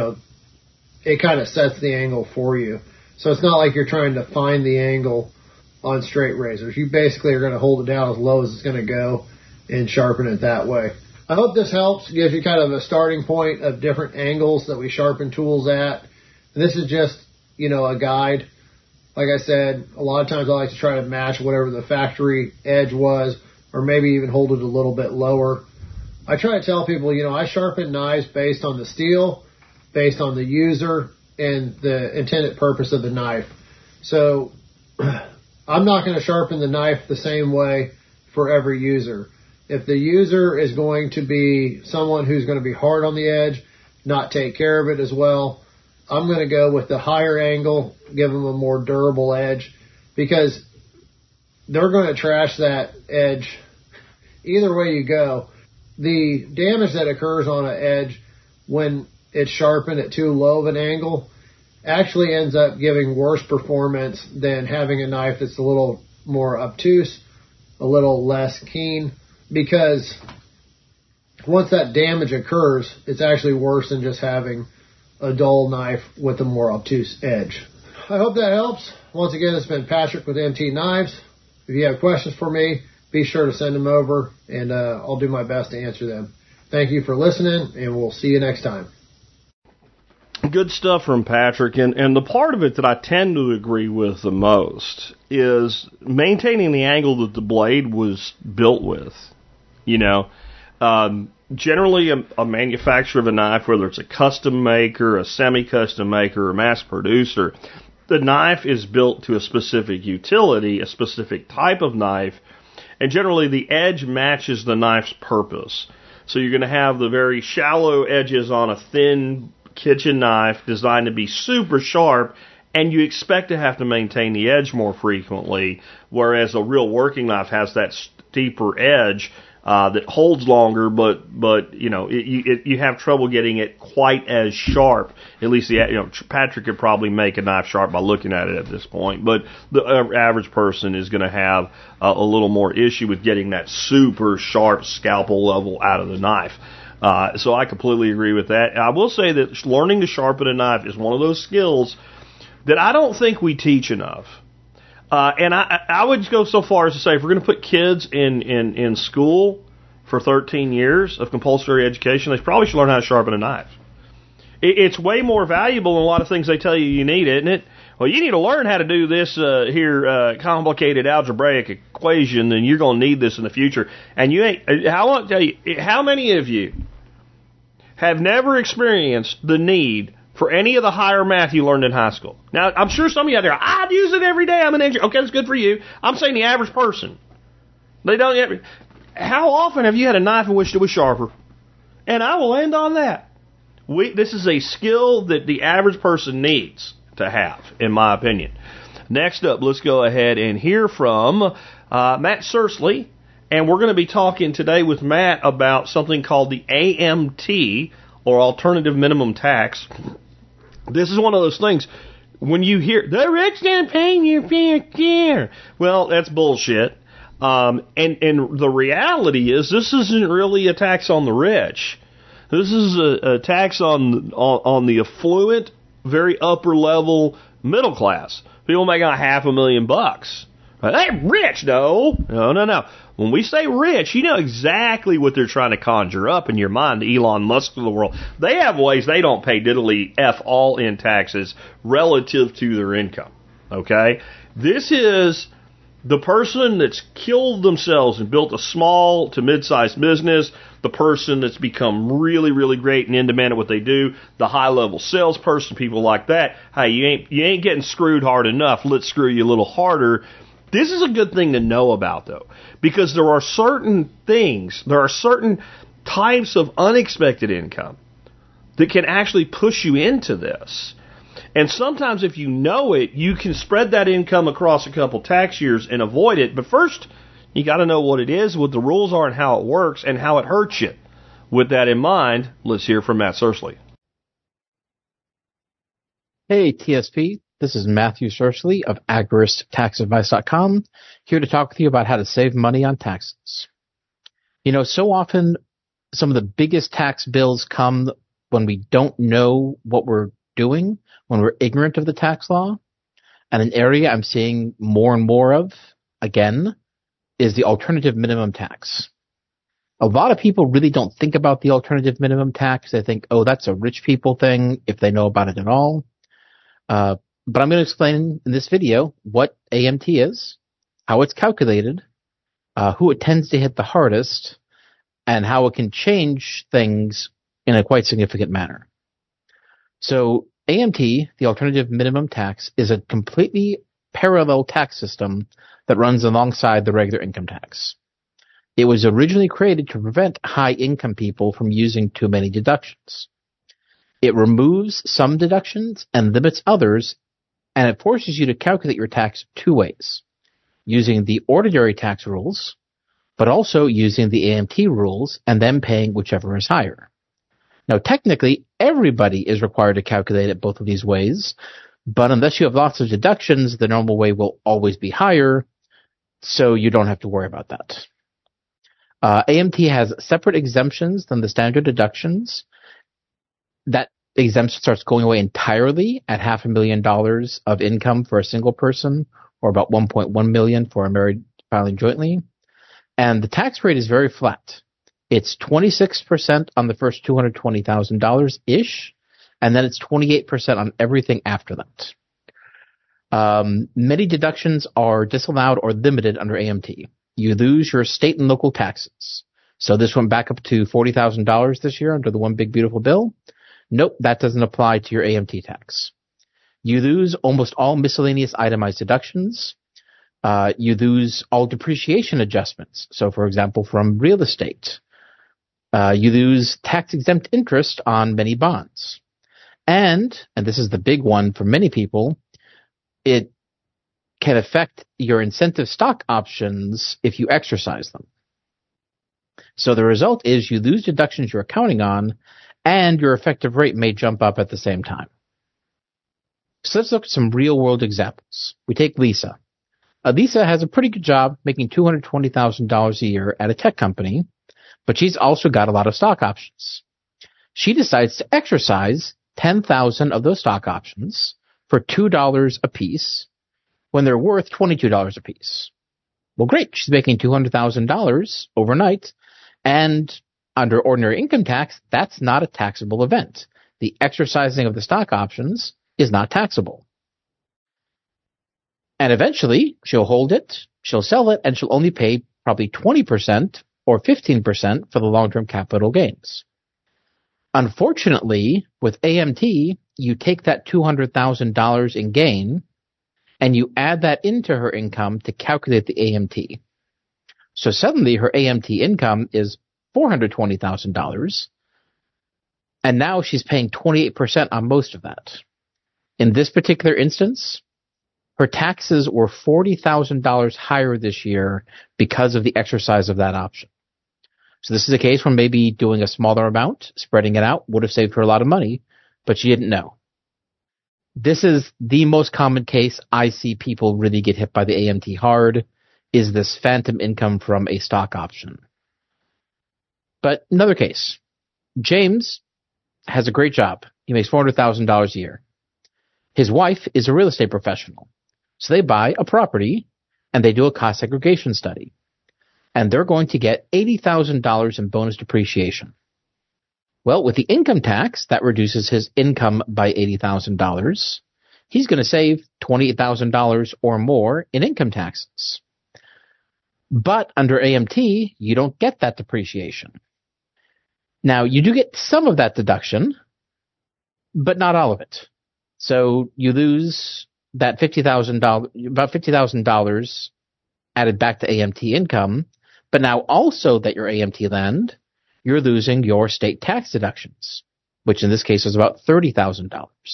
it kind of sets the angle for you. So it's not like you're trying to find the angle on straight razors. You basically are going to hold it down as low as it's going to go and sharpen it that way. I hope this helps, gives you kind of a starting point of different angles that we sharpen tools at. And this is just, a guide. Like I said, a lot of times I like to try to match whatever the factory edge was, or maybe even hold it a little bit lower. I try to tell people, I sharpen knives based on the steel, based on the user, and the intended purpose of the knife. So I'm not going to sharpen the knife the same way for every user. If the user is going to be someone who's going to be hard on the edge, not take care of it as well, I'm going to go with the higher angle, give them a more durable edge, because they're going to trash that edge either way you go. The damage that occurs on an edge when it's sharpened at too low of an angle actually ends up giving worse performance than having a knife that's a little more obtuse, a little less keen, because once that damage occurs, it's actually worse than just having a dull knife with a more obtuse edge. I hope that helps. Once again, it's been Patrick with MT Knives. If you have questions for me, be sure to send them over, and I'll do my best to answer them. Thank you for listening, and we'll see you next time. Good stuff from Patrick, and the part of it that I tend to agree with the most is maintaining the angle that the blade was built with. Generally a manufacturer of a knife, whether it's a custom maker, a semi-custom maker, or mass producer, the knife is built to a specific utility, a specific type of knife, and generally the edge matches the knife's purpose. So you're going to have the very shallow edges on a thin kitchen knife designed to be super sharp, and you expect to have to maintain the edge more frequently, whereas a real working knife has that steeper edge that holds longer, but you have trouble getting it quite as sharp. At least Patrick could probably make a knife sharp by looking at it at this point, but the average person is going to have a little more issue with getting that super sharp scalpel level out of the knife. So I completely agree with that. And I will say that learning to sharpen a knife is one of those skills that I don't think we teach enough. And I would go so far as to say, if we're going to put kids in school for 13 years of compulsory education, they probably should learn how to sharpen a knife. It's way more valuable than a lot of things they tell you need, isn't it? Well, you need to learn how to do this complicated algebraic equation, and you're going to need this in the future. And you ain't. I want to tell you, how many of you have never experienced the need for any of the higher math you learned in high school? Now, I'm sure some of you out there, I'd use it every day. I'm an engineer. Okay, that's good for you. I'm saying the average person. They don't ever. How often have you had a knife and wished it was sharper? And I will end on that. This is a skill that the average person needs to have, in my opinion. Next up, let's go ahead and hear from Matt Sursley. And we're going to be talking today with Matt about something called the AMT, or Alternative Minimum Tax. This is one of those things, when you hear, the rich not paying your fair share. Well, that's bullshit. And the reality is, this isn't really a tax on the rich. This is a tax on the affluent, very upper level middle class. People making $500,000. They're rich, no. When we say rich, you know exactly what they're trying to conjure up in your mind, the Elon Musk of the world. They have ways they don't pay diddly F all in taxes relative to their income. Okay? This is the person that's killed themselves and built a small to mid-sized business, the person that's become really, really great and in demand at what they do, the high-level salesperson, people like that. Hey, you ain't getting screwed hard enough. Let's screw you a little harder. This is a good thing to know about, though, because there are certain types of unexpected income that can actually push you into this. And sometimes if you know it, you can spread that income across a couple tax years and avoid it. But first, you got to know what it is, what the rules are, and how it works, and how it hurts you. With that in mind, let's hear from Matt Sursley. Hey, TSP. This is Matthew Sursley of AgoristTaxAdvice.com, here to talk with you about how to save money on taxes. You know, so often some of the biggest tax bills come when we don't know what we're doing, when we're ignorant of the tax law. And an area I'm seeing more and more of, again, is the alternative minimum tax. A lot of people really don't think about the alternative minimum tax. They think, oh, that's a rich people thing, if they know about it at all. But I'm going to explain in this video what AMT is, how it's calculated, who it tends to hit the hardest, and how it can change things in a quite significant manner. So AMT, the alternative minimum tax, is a completely parallel tax system that runs alongside the regular income tax. It was originally created to prevent high-income people from using too many deductions. It removes some deductions and limits others, and it forces you to calculate your tax two ways, using the ordinary tax rules, but also using the AMT rules and then paying whichever is higher. Now, technically, everybody is required to calculate it both of these ways, but unless you have lots of deductions, the normal way will always be higher, so you don't have to worry about that. AMT has separate exemptions than the standard deductions. That exemption starts going away entirely at $500,000 of income for a single person, or about $1.1 million for a married filing jointly. And the tax rate is very flat. It's 26% on the first $220,000-ish, and then it's 28% on everything after that. Many deductions are disallowed or limited under AMT. You lose your state and local taxes. So this went back up to $40,000 this year under the One Big Beautiful Bill. Nope, that doesn't apply to your AMT tax. You lose almost all miscellaneous itemized deductions. You lose all depreciation adjustments. So, for example, from real estate. You lose tax-exempt interest on many bonds. And this is the big one for many people, it can affect your incentive stock options if you exercise them. So the result is you lose deductions you're counting on, and your effective rate may jump up at the same time. So let's look at some real-world examples. We take Lisa. Lisa has a pretty good job making $220,000 a year at a tech company, but she's also got a lot of stock options. She decides to exercise 10,000 of those stock options for $2 a piece, when they're worth $22 apiece. Well, great. She's making $200,000 overnight, and under ordinary income tax, that's not a taxable event. The exercising of the stock options is not taxable. And eventually, she'll hold it, she'll sell it, and she'll only pay probably 20% or 15% for the long-term capital gains. Unfortunately, with AMT, you take that $200,000 in gain, and you add that into her income to calculate the AMT. So suddenly her AMT income is $420,000, and now she's paying 28% on most of that. In this particular instance, her taxes were $40,000 higher this year because of the exercise of that option. So this is a case where maybe doing a smaller amount, spreading it out, would have saved her a lot of money, but she didn't know. This is the most common case I see people really get hit by the AMT hard, is this phantom income from a stock option. But another case, James has a great job. He makes $400,000 a year. His wife is a real estate professional. So they buy a property and they do a cost segregation study. And they're going to get $80,000 in bonus depreciation. Well, with the income tax, that reduces his income by $80,000. He's going to save $28,000 or more in income taxes. But under AMT, you don't get that depreciation. Now, you do get some of that deduction, but not all of it. So you lose that $50,000, about $50,000 added back to AMT income, but now also that you're AMT land, you're losing your state tax deductions, which in this case is about $30,000.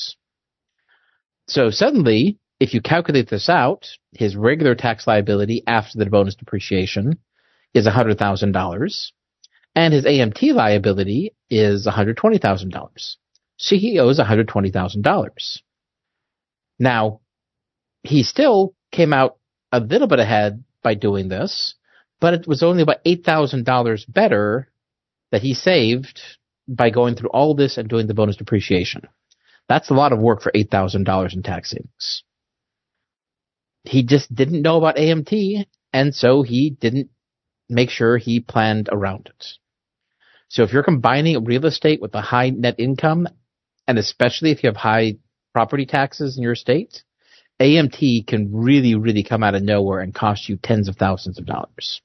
So suddenly, if you calculate this out, his regular tax liability after the bonus depreciation is $100,000, and his AMT liability is $120,000. So he owes $120,000. Now, he still came out a little bit ahead by doing this, but it was only about $8,000 better that he saved by going through all this and doing the bonus depreciation. That's a lot of work for $8,000 in tax savings. He just didn't know about AMT, and so he didn't make sure he planned around it. So if you're combining real estate with a high net income, and especially if you have high property taxes in your state, AMT can really, really come out of nowhere and cost you tens of thousands of dollars.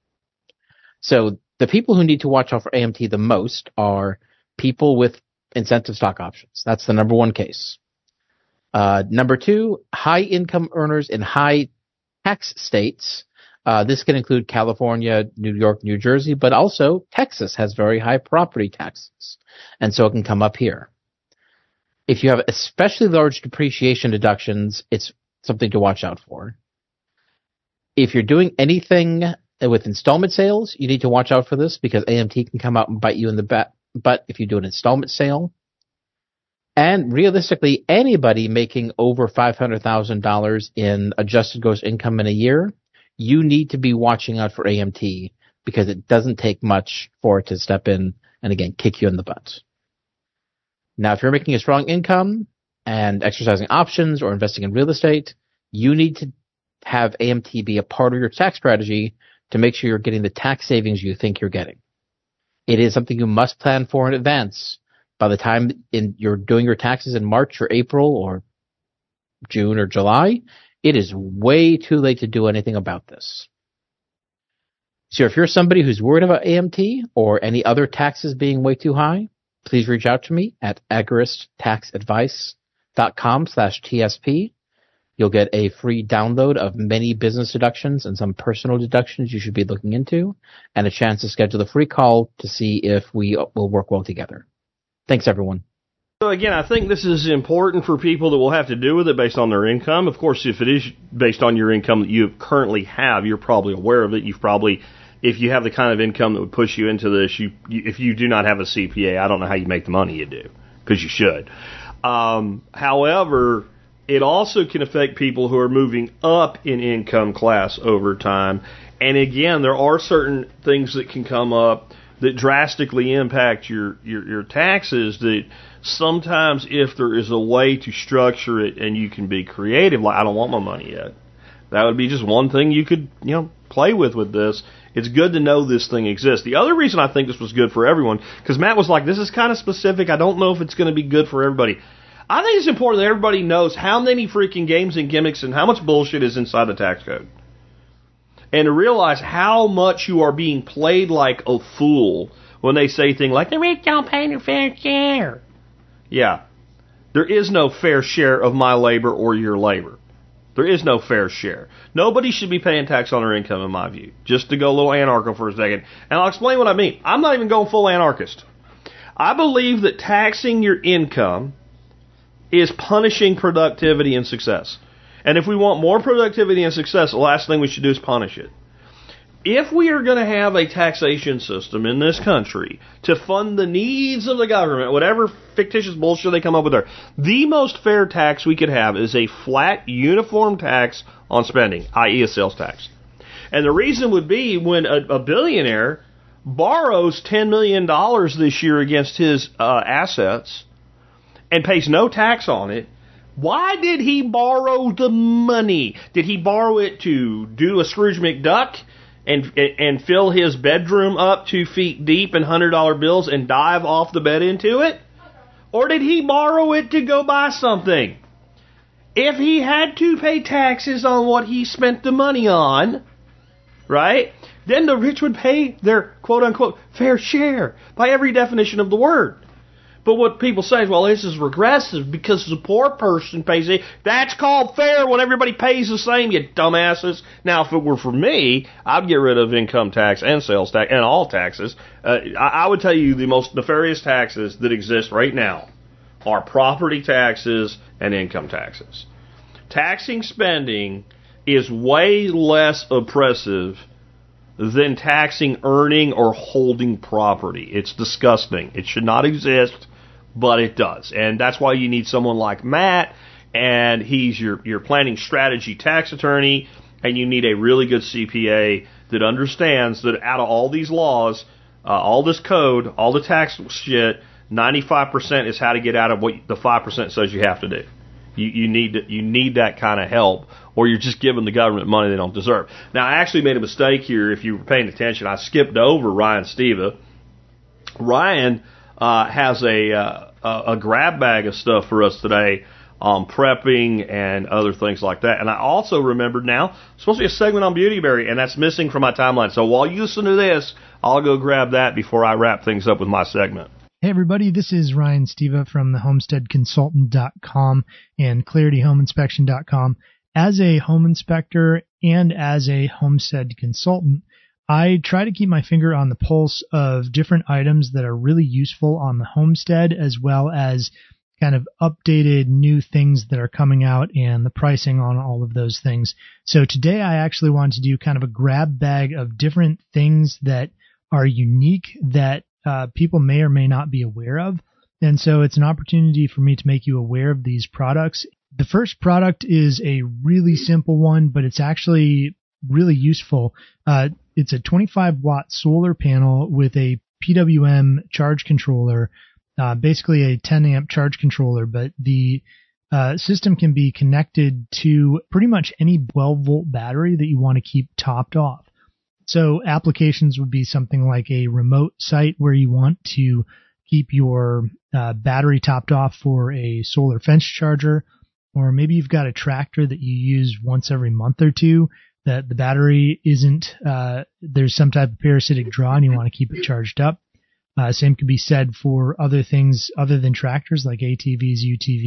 So the people who need to watch out for AMT the most are people with incentive stock options. That's the number one case. Number two, high income earners in high tax states. This can include California, New York, New Jersey, but also Texas has very high property taxes, and so it can come up here. If you have especially large depreciation deductions, it's something to watch out for. If you're doing anything with installment sales, you need to watch out for this because AMT can come out and bite you in the butt if you do an installment sale. And realistically, anybody making over $500,000 in adjusted gross income in a year, you need to be watching out for AMT because it doesn't take much for it to step in and, again, kick you in the butt. Now, if you're making a strong income and exercising options or investing in real estate, you need to have AMT be a part of your tax strategy to make sure you're getting the tax savings you think you're getting. It is something you must plan for in advance. By the time you're doing your taxes in March or April or June or July, it is way too late to do anything about this. So if you're somebody who's worried about AMT or any other taxes being way too high, please reach out to me at agoristaxadvice.com/TSP. You'll get a free download of many business deductions and some personal deductions you should be looking into, and a chance to schedule a free call to see if we will work well together. Thanks, everyone. So again, I think this is important for people that will have to do with it based on their income. Of course, if it is based on your income that you currently have, you're probably aware of it. You've probably, if you have the kind of income that would push you into this, if you do not have a CPA, I don't know how you make the money you do, because you should. However, it also can affect people who are moving up in income class over time. And again, there are certain things that can come up that drastically impact your taxes, that sometimes if there is a way to structure it and you can be creative, like I don't want my money yet, that would be just one thing you could, play with this. It's good to know this thing exists. The other reason I think this was good for everyone, because Matt was like, this is kind of specific. I don't know if it's going to be good for everybody. I think it's important that everybody knows how many freaking games and gimmicks and how much bullshit is inside the tax code. And to realize how much you are being played like a fool when they say things like, the rich don't pay their fair share. Yeah. There is no fair share of my labor or your labor. There is no fair share. Nobody should be paying tax on their income, in my view. Just to go a little anarcho for a second. And I'll explain what I mean. I'm not even going full anarchist. I believe that taxing your income is punishing productivity and success. And if we want more productivity and success, the last thing we should do is punish it. If we are going to have a taxation system in this country to fund the needs of the government, whatever fictitious bullshit they come up with there, the most fair tax we could have is a flat, uniform tax on spending, i.e. a sales tax. And the reason would be when a billionaire borrows $10 million this year against his assets and pays no tax on it, why did he borrow the money? Did he borrow it to do a Scrooge McDuck and fill his bedroom up 2 feet deep in $100 bills and dive off the bed into it? Or did he borrow it to go buy something? If he had to pay taxes on what he spent the money on, right, then the rich would pay their quote-unquote fair share by every definition of the word. But what people say is, well, this is regressive because the poor person pays it. That's called fair when everybody pays the same, you dumbasses. Now, if it were for me, I'd get rid of income tax and sales tax and all taxes. I would tell you the most nefarious taxes that exist right now are property taxes and income taxes. Taxing spending is way less oppressive than taxing earning or holding property. It's disgusting. It should not exist. But it does. And that's why you need someone like Matt, and he's your planning strategy tax attorney, and you need a really good CPA that understands that out of all these laws, all this code, all the tax shit, 95% is how to get out of what the 5% says you have to do. You need that kind of help, or you're just giving the government money they don't deserve. Now, I actually made a mistake here. If you were paying attention, I skipped over Ryan Steva. Ryan has a grab bag of stuff for us today on prepping and other things like that. And I also remembered now, it's supposed to be a segment on Beautyberry, and that's missing from my timeline. So while you listen to this, I'll go grab that before I wrap things up with my segment. Hey everybody, this is Ryan Steva from the homesteadconsultant.com and clarityhomeinspection.com. As a home inspector and as a homestead consultant, I try to keep my finger on the pulse of different items that are really useful on the homestead, as well as kind of updated new things that are coming out and the pricing on all of those things. So today I actually wanted to do kind of a grab bag of different things that are unique that people may or may not be aware of. And so it's an opportunity for me to make you aware of these products. The first product is a really simple one, but it's actually really useful. It's a 25-watt solar panel with a PWM charge controller, basically a 10-amp charge controller, but the system can be connected to pretty much any 12-volt battery that you want to keep topped off. So applications would be something like a remote site where you want to keep your battery topped off for a solar fence charger, or maybe you've got a tractor that you use once every month or two that the battery isn't, there's some type of parasitic draw and you want to keep it charged up. Same could be said for other things other than tractors like ATVs,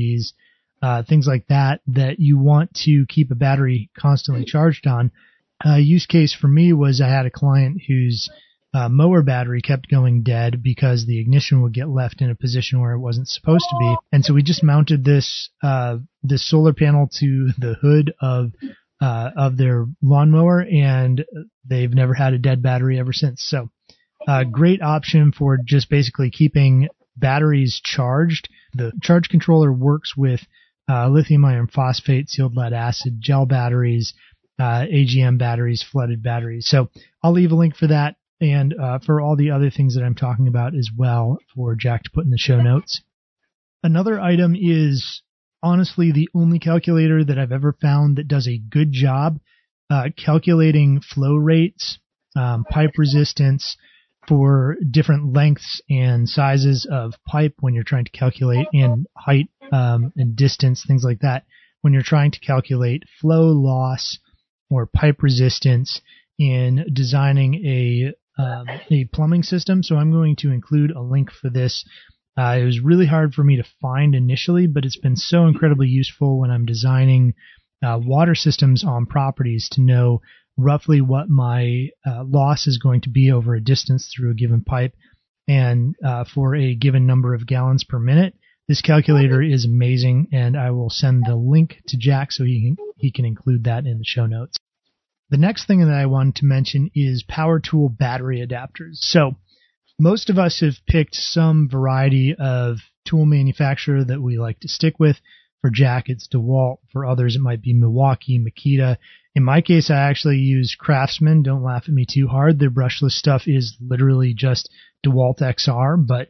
UTVs, things like that you want to keep a battery constantly charged on. Use case for me was I had a client whose mower battery kept going dead because the ignition would get left in a position where it wasn't supposed to be. And so we just mounted this solar panel to the hood of their lawnmower, and they've never had a dead battery ever since. So, great option for just basically keeping batteries charged. The charge controller works with lithium iron phosphate, sealed lead acid, gel batteries, AGM batteries, flooded batteries. So I'll leave a link for that and for all the other things that I'm talking about as well for Jack to put in the show notes. Another item is honestly the only calculator that I've ever found that does a good job calculating flow rates, pipe resistance for different lengths and sizes of pipe when you're trying to calculate, and height and distance, things like that, when you're trying to calculate flow loss or pipe resistance in designing a plumbing system. So I'm going to include a link for this. It was really hard for me to find initially, but it's been so incredibly useful when I'm designing water systems on properties to know roughly what my loss is going to be over a distance through a given pipe and for a given number of gallons per minute. This calculator is amazing, and I will send the link to Jack so he can include that in the show notes. The next thing that I wanted to mention is power tool battery adapters. So most of us have picked some variety of tool manufacturer that we like to stick with. For Jack, it's DeWalt. For others, it might be Milwaukee, Makita. In my case, I actually use Craftsman. Don't laugh at me too hard. Their brushless stuff is literally just DeWalt XR, but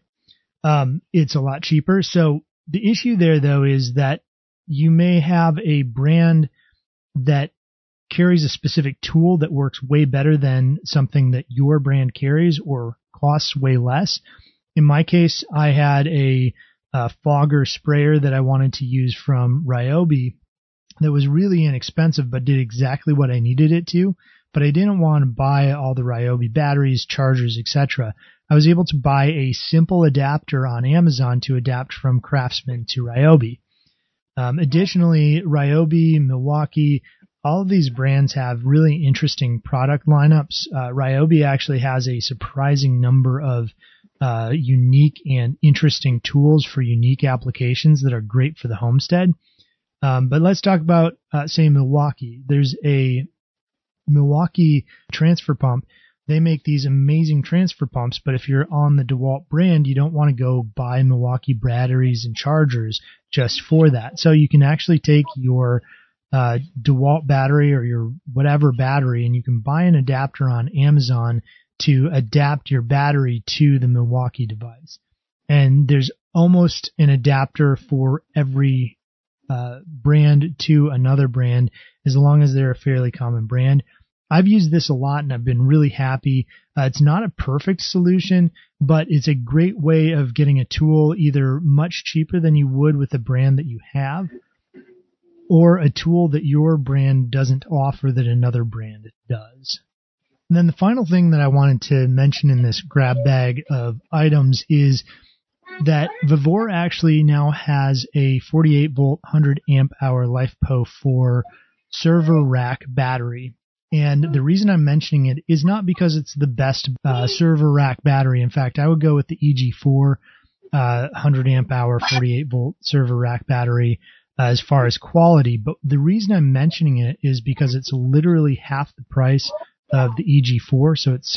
it's a lot cheaper. So the issue there, though, is that you may have a brand that carries a specific tool that works way better than something that your brand carries or costs way less. In my case, I had a fogger sprayer that I wanted to use from Ryobi that was really inexpensive but did exactly what I needed it to, but I didn't want to buy all the Ryobi batteries, chargers, etc. I was able to buy a simple adapter on Amazon to adapt from Craftsman to Ryobi. Additionally, Ryobi, Milwaukee, all of these brands have really interesting product lineups. Ryobi actually has a surprising number of unique and interesting tools for unique applications that are great for the homestead. But let's talk about, say, Milwaukee. There's a Milwaukee transfer pump. They make these amazing transfer pumps, but if you're on the DeWalt brand, you don't want to go buy Milwaukee batteries and chargers just for that. So you can actually take your DeWalt battery or your whatever battery, and you can buy an adapter on Amazon to adapt your battery to the Milwaukee device. And there's almost an adapter for every brand to another brand, as long as they're a fairly common brand. I've used this a lot and I've been really happy. It's not a perfect solution, but it's a great way of getting a tool either much cheaper than you would with a brand that you have, or a tool that your brand doesn't offer that another brand does. And then the final thing that I wanted to mention in this grab bag of items is that Vevor actually now has a 48 volt 100 amp hour LiFePO4 server rack battery. And the reason I'm mentioning it is not because it's the best server rack battery. In fact, I would go with the EG4 100 amp hour 48 volt server rack battery as far as quality. But the reason I'm mentioning it is because it's literally half the price of the EG4, so it's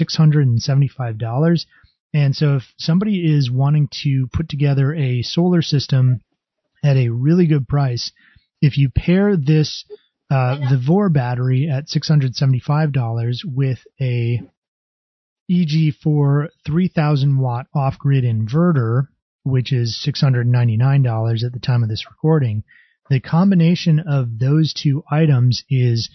$675. And so if somebody is wanting to put together a solar system at a really good price, if you pair this Vevor battery at $675 with a EG4 3000 watt off-grid inverter, which is $699 at the time of this recording, the combination of those two items is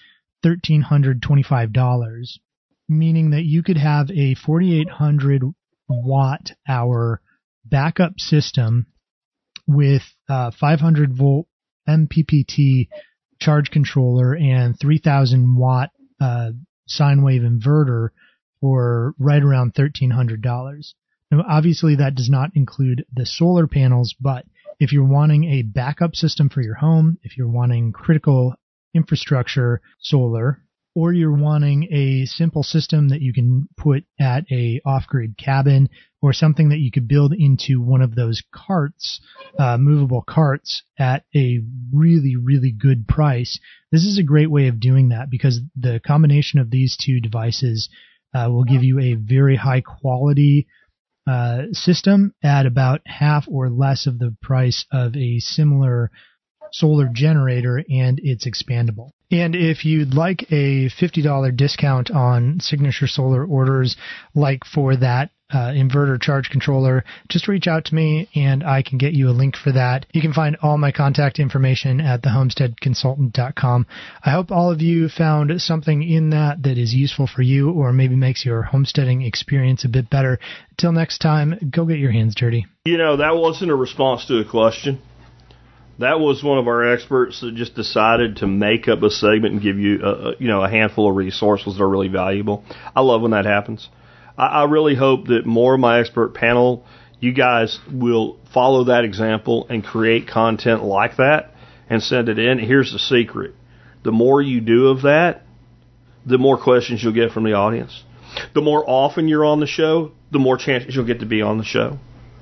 $1,325, meaning that you could have a 4,800 watt hour backup system with 500 volt MPPT charge controller and 3,000 watt sine wave inverter for right around $1,300. Now, obviously, that does not include the solar panels, but if you're wanting a backup system for your home, if you're wanting critical infrastructure solar, or you're wanting a simple system that you can put at a off-grid cabin, or something that you could build into one of those carts, movable carts, at a really, really good price, this is a great way of doing that, because the combination of these two devices will give you a very high quality system at about half or less of the price of a similar solar generator, and it's expandable. And if you'd like a $50 discount on Signature Solar orders, like for that inverter charge controller, just reach out to me and I can get you a link for that. You can find all my contact information at thehomesteadconsultant.com. I hope all of you found something in that is useful for you, or maybe makes your homesteading experience a bit better. Until next time, go get your hands dirty. That wasn't a response to a question. That was one of our experts that just decided to make up a segment and give you a handful of resources that are really valuable. I love when that happens. I really hope that more of my expert panel, you guys will follow that example and create content like that and send it in. Here's the secret. The more you do of that, the more questions you'll get from the audience. The more often you're on the show, the more chances you'll get to be on the show.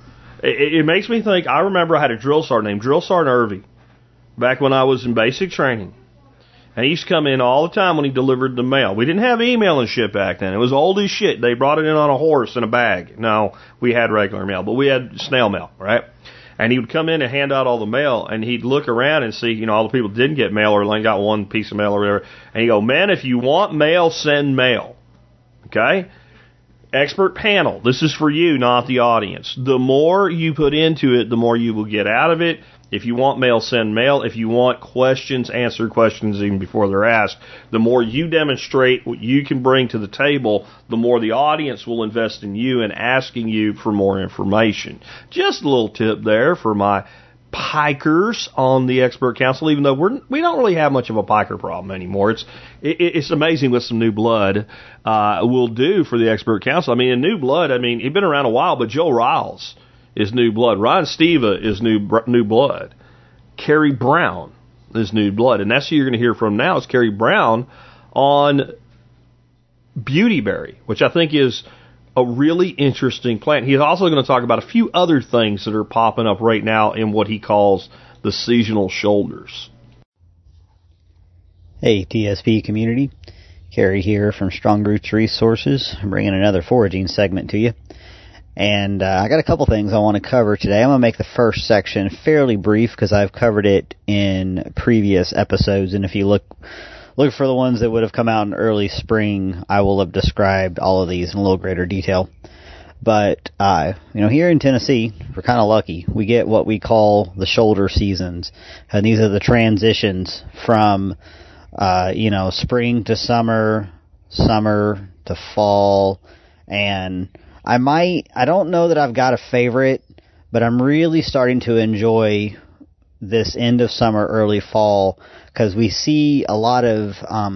It makes me think, I remember I had a drill sergeant named Drill Sergeant Irvy back when I was in basic training. And he used to come in all the time when he delivered the mail. We didn't have email and shit back then. It was old as shit. They brought it in on a horse in a bag. No, we had regular mail, but we had snail mail, right? And he would come in and hand out all the mail, and he'd look around and see, all the people didn't get mail or only got one piece of mail or whatever. And he'd go, man, if you want mail, send mail. Okay? Expert panel. This is for you, not the audience. The more you put into it, the more you will get out of it. If you want mail, send mail. If you want questions, answer questions even before they're asked. The more you demonstrate what you can bring to the table, the more the audience will invest in you and asking you for more information. Just a little tip there for my pikers on the expert council, even though we don't really have much of a piker problem anymore. It's amazing what some new blood will do for the expert council. In new blood, he'd been around a while, but Joe Riles is new blood. Ryan Steva is new blood. Carrie Brown is new blood. And that's who you're going to hear from now, is Carrie Brown on Beautyberry, which I think is a really interesting plant. He's also going to talk about a few other things that are popping up right now in what he calls the seasonal shoulders. Hey, TSP community. Carrie here from Strong Roots Resources. I'm bringing another foraging segment to you. And I got a couple things I want to cover today. I'm going to make the first section fairly brief because I've covered it in previous episodes. And if you look for the ones that would have come out in early spring, I will have described all of these in a little greater detail. But, here in Tennessee, we're kind of lucky. We get what we call the shoulder seasons. And these are the transitions from, spring to summer to fall. And I don't know that I've got a favorite, but I'm really starting to enjoy this end of summer, early fall, because we see a lot of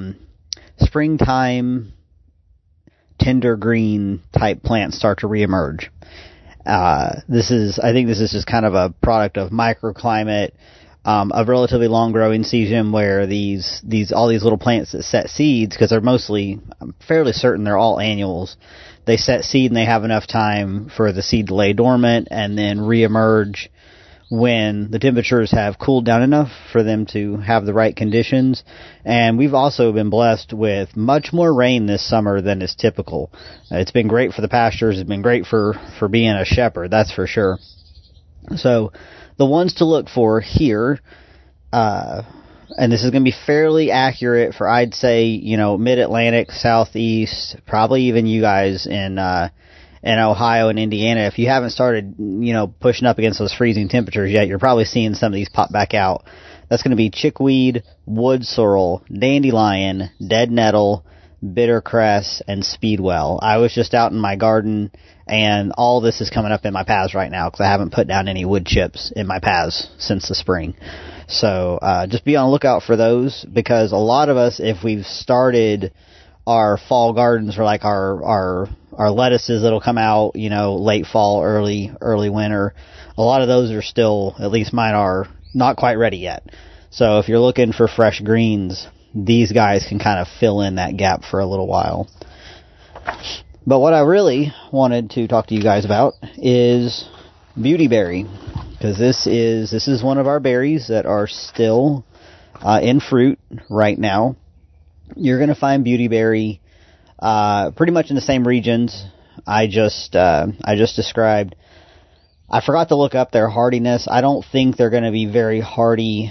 springtime tender green type plants start to reemerge. I think this is just kind of a product of microclimate, a relatively long growing season where all these little plants that set seeds, because I'm fairly certain they're all annuals. They set seed and they have enough time for the seed to lay dormant and then reemerge when the temperatures have cooled down enough for them to have the right conditions. And we've also been blessed with much more rain this summer than is typical. It's been great for the pastures. It's been great for being a shepherd, that's for sure. So the ones to look for here, and this is going to be fairly accurate for, I'd say, mid-Atlantic, southeast, probably even you guys in Ohio and Indiana. If you haven't started, pushing up against those freezing temperatures yet, you're probably seeing some of these pop back out. That's going to be chickweed, wood sorrel, dandelion, dead nettle, bittercress, and speedwell. I was just out in my garden, and all this is coming up in my paths right now because I haven't put down any wood chips in my paths since the spring. So just be on the lookout for those, because a lot of us, if we've started our fall gardens or like our lettuces that'll come out, late fall, early winter, a lot of those are still, at least mine are, not quite ready yet. So if you're looking for fresh greens, these guys can kind of fill in that gap for a little while. But what I really wanted to talk to you guys about is Beautyberry, because this is one of our berries that are still in fruit right now. You're going to find Beautyberry pretty much in the same regions I just described. I forgot to look up their hardiness. I don't think they're going to be very hardy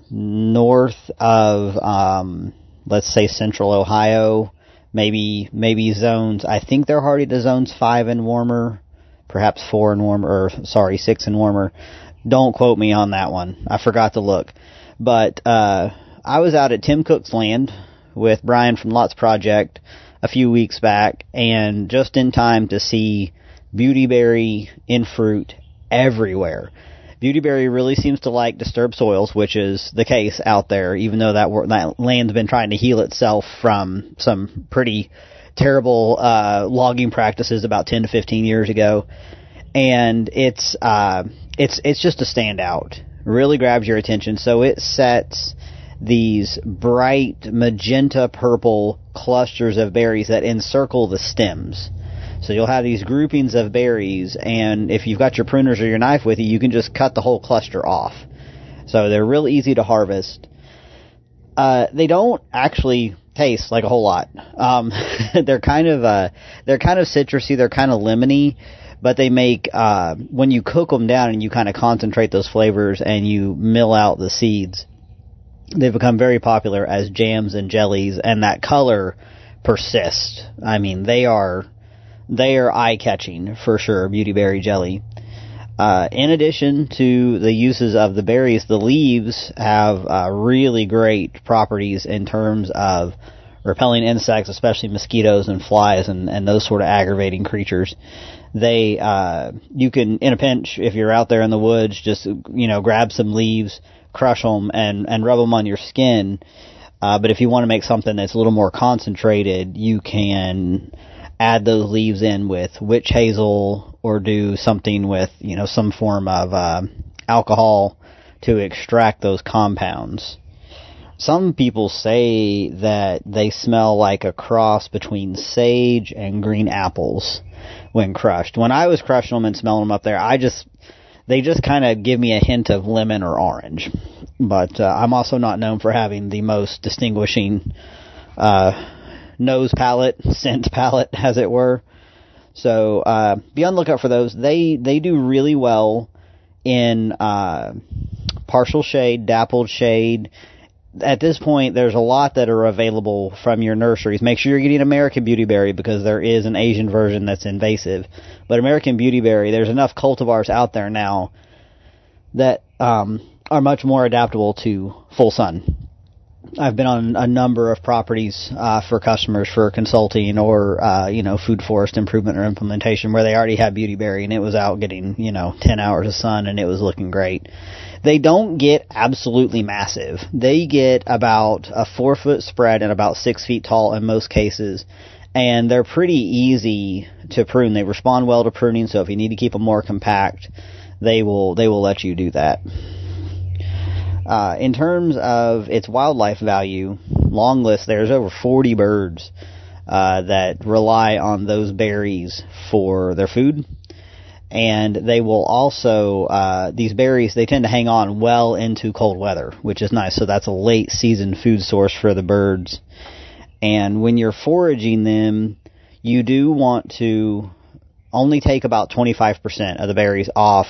north of, let's say, central Ohio, maybe zones. I think they're hardy to zones 5 and warmer, perhaps 4 and warmer, 6 and warmer. Don't quote me on that one. I forgot to look. But I was out at Tim Cook's land with Brian from Lots Project a few weeks back, and just in time to see beautyberry in fruit everywhere. Beautyberry really seems to like disturbed soils, which is the case out there, even though that land's been trying to heal itself from some pretty terrible logging practices about 10 to 15 years ago. And it's just a standout. Really grabs your attention. So it sets these bright magenta purple clusters of berries that encircle the stems. So you'll have these groupings of berries, and if you've got your pruners or your knife with you, you can just cut the whole cluster off. So they're real easy to harvest. They don't actually taste like a whole lot. They're kind of citrusy, they're kind of lemony, but they make, when you cook them down and you kind of concentrate those flavors and you mill out the seeds, they've become very popular as jams and jellies, and that color persists. I mean, they are eye-catching for sure, beautyberry jelly. In addition to the uses of the berries, the leaves have really great properties in terms of repelling insects, especially mosquitoes and flies and those sort of aggravating creatures. You can, in a pinch, if you're out there in the woods, just, grab some leaves, crush them, and rub them on your skin. But if you want to make something that's a little more concentrated, you can add those leaves in with witch hazel or do something with, some form of alcohol to extract those compounds. Some people say that they smell like a cross between sage and green apples when crushed. When I was crushing them and smelling them up there, they just kind of give me a hint of lemon or orange. But I'm also not known for having the most distinguishing nose palette, scent palette, as it were. So be on the lookout for those. They do really well in partial shade, dappled shade. At this point, there's a lot that are available from your nurseries. Make sure you're getting American Beautyberry, because there is an Asian version that's invasive. But American Beautyberry, there's enough cultivars out there now that are much more adaptable to full sun. I've been on a number of properties for customers for consulting or, food forest improvement or implementation where they already have beautyberry and it was out getting, 10 hours of sun and it was looking great. They don't get absolutely massive. They get about a 4-foot spread and about 6 feet tall in most cases. And they're pretty easy to prune. They respond well to pruning, so if you need to keep them more compact, they will let you do that. In terms of its wildlife value, long list, there's over 40 birds that rely on those berries for their food. And they will also, these berries, they tend to hang on well into cold weather, which is nice. So that's a late season food source for the birds. And when you're foraging them, you do want to only take about 25% of the berries off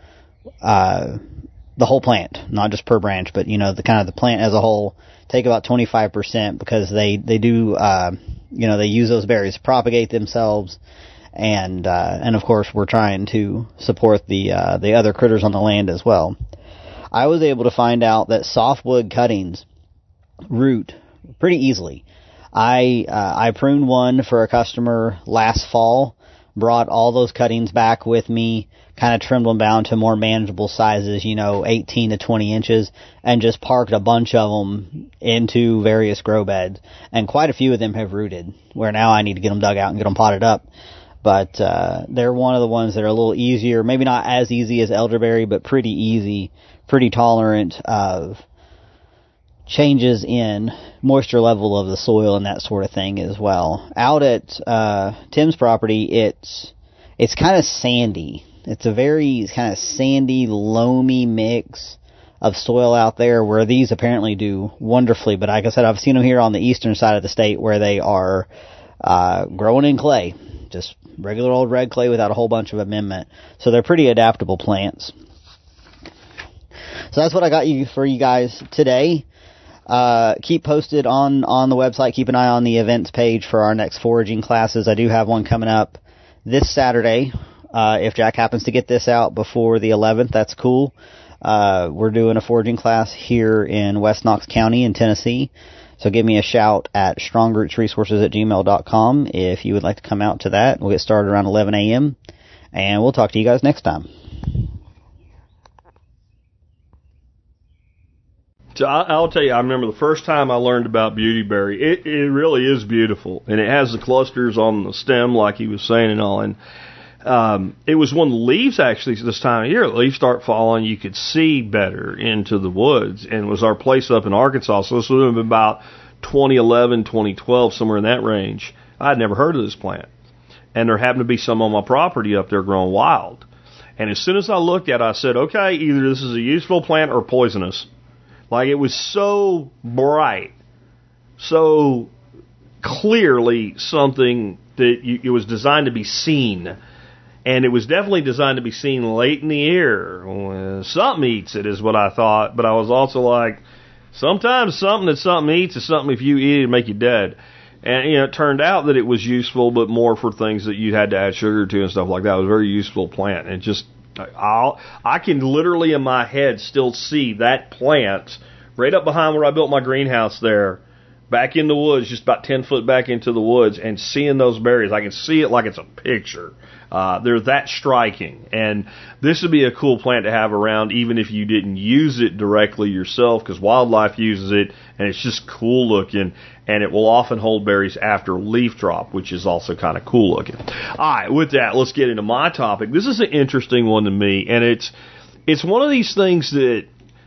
the whole plant, not just per branch, but the kind of the plant as a whole. Take about 25% because they do they use those berries to propagate themselves, and of course we're trying to support the other critters on the land as well. I was able to find out that softwood cuttings root pretty easily. I pruned one for a customer last fall, brought all those cuttings back with me, kind of trimmed them down to more manageable sizes, 18 to 20 inches, and just parked a bunch of them into various grow beds. And quite a few of them have rooted, where now I need to get them dug out and get them potted up. But they're one of the ones that are a little easier, maybe not as easy as elderberry, but pretty easy, pretty tolerant of changes in moisture level of the soil and that sort of thing as well. Out at Tim's property, it's kind of sandy. It's a very kind of sandy, loamy mix of soil out there where these apparently do wonderfully. But like I said, I've seen them here on the eastern side of the state where they are growing in clay, just regular old red clay without a whole bunch of amendment. So they're pretty adaptable plants. So that's what I got for you guys today. Keep posted on the website. Keep an eye on the events page for our next foraging classes. I do have one coming up this Saturday. If Jack happens to get this out before the 11th, that's cool. We're doing a foraging class here in West Knox County in Tennessee. So give me a shout at strongrootsresources@gmail.com if you would like to come out to that. We'll get started around 11 a.m. And we'll talk to you guys next time. So I'll tell you, I remember the first time I learned about beautyberry. It really is beautiful, and it has the clusters on the stem, like he was saying and all. And it was when the leaves actually this time of year, the leaves start falling, you could see better into the woods. And it was our place up in Arkansas, so this would have been about 2011, 2012, somewhere in that range. I had never heard of this plant, and there happened to be some on my property up there growing wild. And as soon as I looked at it, I said, okay, either this is a useful plant or poisonous. Like, it was so bright, so clearly something that it was designed to be seen. And it was definitely designed to be seen late in the year. Something eats it is what I thought. But I was also like, sometimes something that something eats is something if you eat it, it'll make you dead. And, it turned out that it was useful, but more for things that you had to add sugar to and stuff like that. It was a very useful plant. And just, I can literally in my head still see that plant right up behind where I built my greenhouse there, back in the woods, just about 10 foot back into the woods, and seeing those berries. I can see it like it's a picture. They're that striking. And this would be a cool plant to have around even if you didn't use it directly yourself, because wildlife uses it, and it's just cool looking, and it will often hold berries after leaf drop, which is also kind of cool looking. All right, with that, let's get into my topic. This is an interesting one to me, and it's one of these things that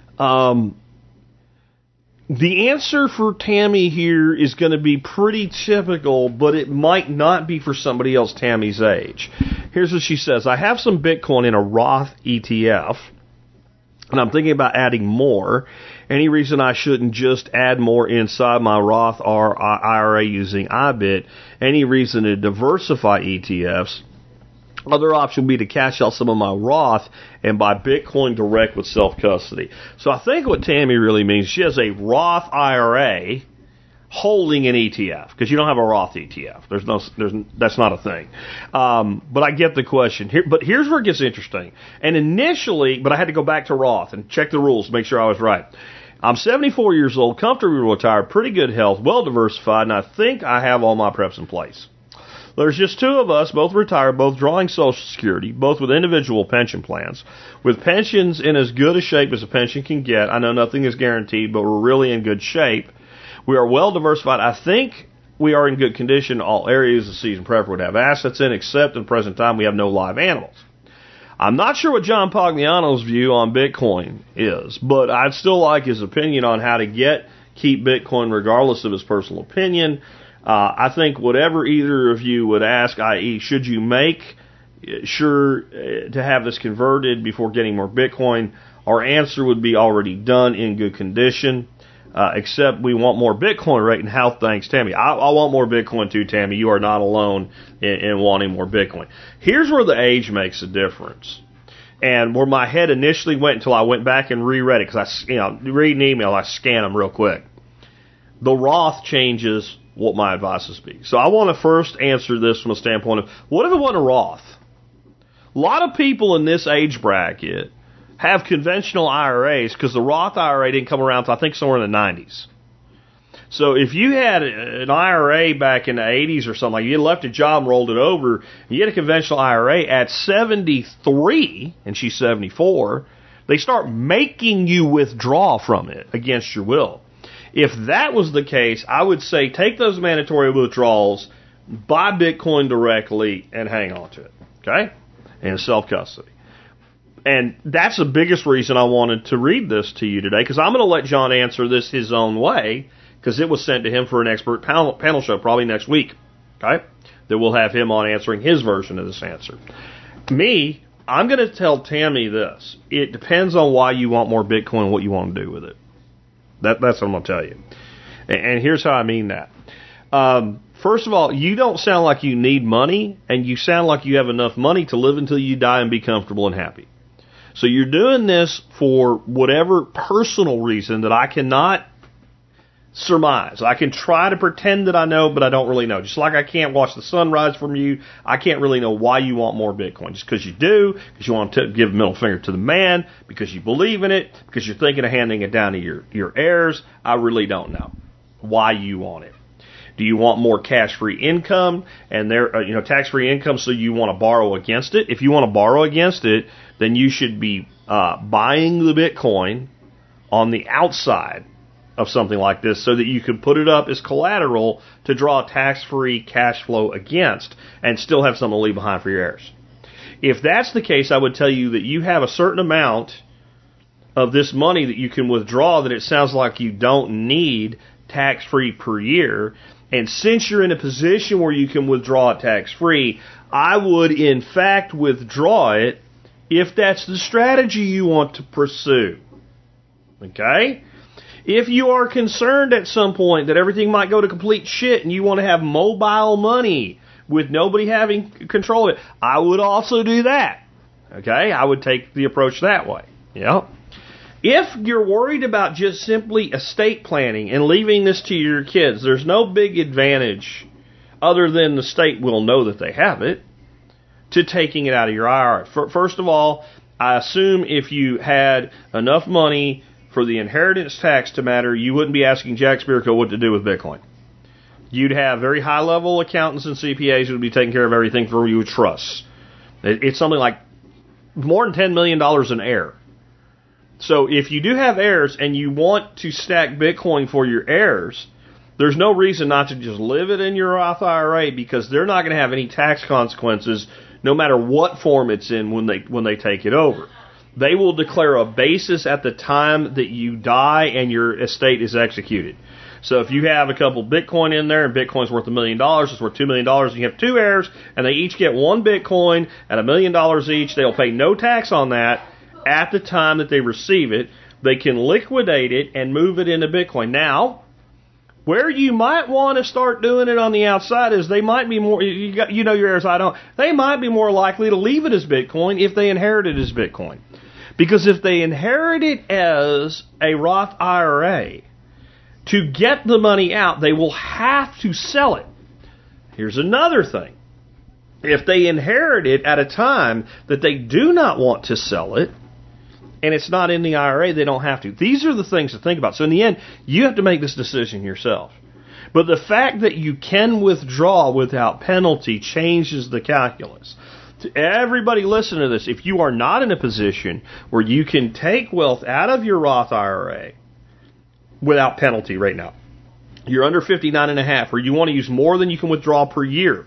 the answer for Tammy here is going to be pretty typical, but it might not be for somebody else Tammy's age. Here's what she says. I have some Bitcoin in a Roth ETF, and I'm thinking about adding more. Any reason I shouldn't just add more inside my Roth or IRA using IBIT? Any reason to diversify ETFs? Other option would be to cash out some of my Roth and buy Bitcoin direct with self-custody. So I think what Tammy really means, she has a Roth IRA holding an ETF, because you don't have a Roth ETF. That's not a thing. But I get the question. But here's where it gets interesting. And initially, but I had to go back to Roth and check the rules to make sure I was right. I'm 74 years old, comfortably retired, pretty good health, well diversified, and I think I have all my preps in place. There's just two of us, both retired, both drawing Social Security, both with individual pension plans. With pensions in as good a shape as a pension can get, I know nothing is guaranteed, but we're really in good shape. We are well diversified. I think we are in good condition. All areas the season prepper would have assets in, except in the present time we have no live animals. I'm not sure what John Pagliano's view on Bitcoin is, but I'd still like his opinion on how to keep Bitcoin regardless of his personal opinion. I think whatever either of you would ask, i.e., should you make sure to have this converted before getting more Bitcoin, our answer would be already done in good condition, except we want more Bitcoin right now. Thanks, Tammy. I want more Bitcoin too, Tammy. You are not alone in wanting more Bitcoin. Here's where the age makes a difference. And where my head initially went until I went back and reread it, because read an email, I scan them real quick. The Roth changes what my advice would be. So I want to first answer this from a standpoint of, what if it wasn't a Roth? A lot of people in this age bracket have conventional IRAs because the Roth IRA didn't come around until I think somewhere in the 90s. So if you had an IRA back in the 80s or something, like you left a job and rolled it over, and you had a conventional IRA at 73, and she's 74, they start making you withdraw from it against your will. If that was the case, I would say take those mandatory withdrawals, buy Bitcoin directly, and hang on to it, okay? And self-custody. And that's the biggest reason I wanted to read this to you today, because I'm going to let John answer this his own way, because it was sent to him for an expert panel show probably next week, okay? That we'll have him on answering his version of this answer. Me, I'm going to tell Tammy this. It depends on why you want more Bitcoin and what you want to do with it. That's what I'm going to tell you. And here's how I mean that. First of all, you don't sound like you need money, and you sound like you have enough money to live until you die and be comfortable and happy. So you're doing this for whatever personal reason that I cannot surmise. I can try to pretend that I know, but I don't really know. Just like I can't watch the sunrise from you, I can't really know why you want more Bitcoin. Just because you do, because you want to give a middle finger to the man, because you believe in it, because you're thinking of handing it down to your heirs, I really don't know why you want it. Do you want more cash-free income and tax-free income, so you want to borrow against it? If you want to borrow against it, then you should be buying the Bitcoin on the outside of something like this so that you can put it up as collateral to draw tax-free cash flow against and still have something to leave behind for your heirs. If that's the case, I would tell you that you have a certain amount of this money that you can withdraw that it sounds like you don't need tax-free per year. And since you're in a position where you can withdraw it tax-free, I would in fact withdraw it if that's the strategy you want to pursue. Okay? If you are concerned at some point that everything might go to complete shit and you want to have mobile money with nobody having control of it, I would also do that. Okay? I would take the approach that way. Yeah. If you're worried about just simply estate planning and leaving this to your kids, there's no big advantage other than the state will know that they have it to taking it out of your IRA. First of all, I assume if you had enough money for the inheritance tax to matter, you wouldn't be asking Jack Spirko what to do with Bitcoin. You'd have very high-level accountants and CPAs who would be taking care of everything for you with trusts. It's something like more than $10 million an heir. So if you do have heirs and you want to stack Bitcoin for your heirs, there's no reason not to just live it in your Roth IRA, because they're not going to have any tax consequences no matter what form it's in when they take it over. They will declare a basis at the time that you die and your estate is executed. So if you have a couple Bitcoin in there and Bitcoin's worth $1 million, it's worth $2 million, and you have two heirs and they each get one Bitcoin at $1 million each, they'll pay no tax on that at the time that they receive it. They can liquidate it and move it into Bitcoin. Now, where you might want to start doing it on the outside is they might be more, you know your heirs, I don't, they might be more likely to leave it as Bitcoin if they inherit it as Bitcoin. Because if they inherit it as a Roth IRA, to get the money out, they will have to sell it. Here's another thing. If they inherit it at a time that they do not want to sell it, and it's not in the IRA, they don't have to. These are the things to think about. So in the end, you have to make this decision yourself. But the fact that you can withdraw without penalty changes the calculus. To everybody listen to this. If you are not in a position where you can take wealth out of your Roth IRA without penalty right now, you're under 59.5, or you want to use more than you can withdraw per year,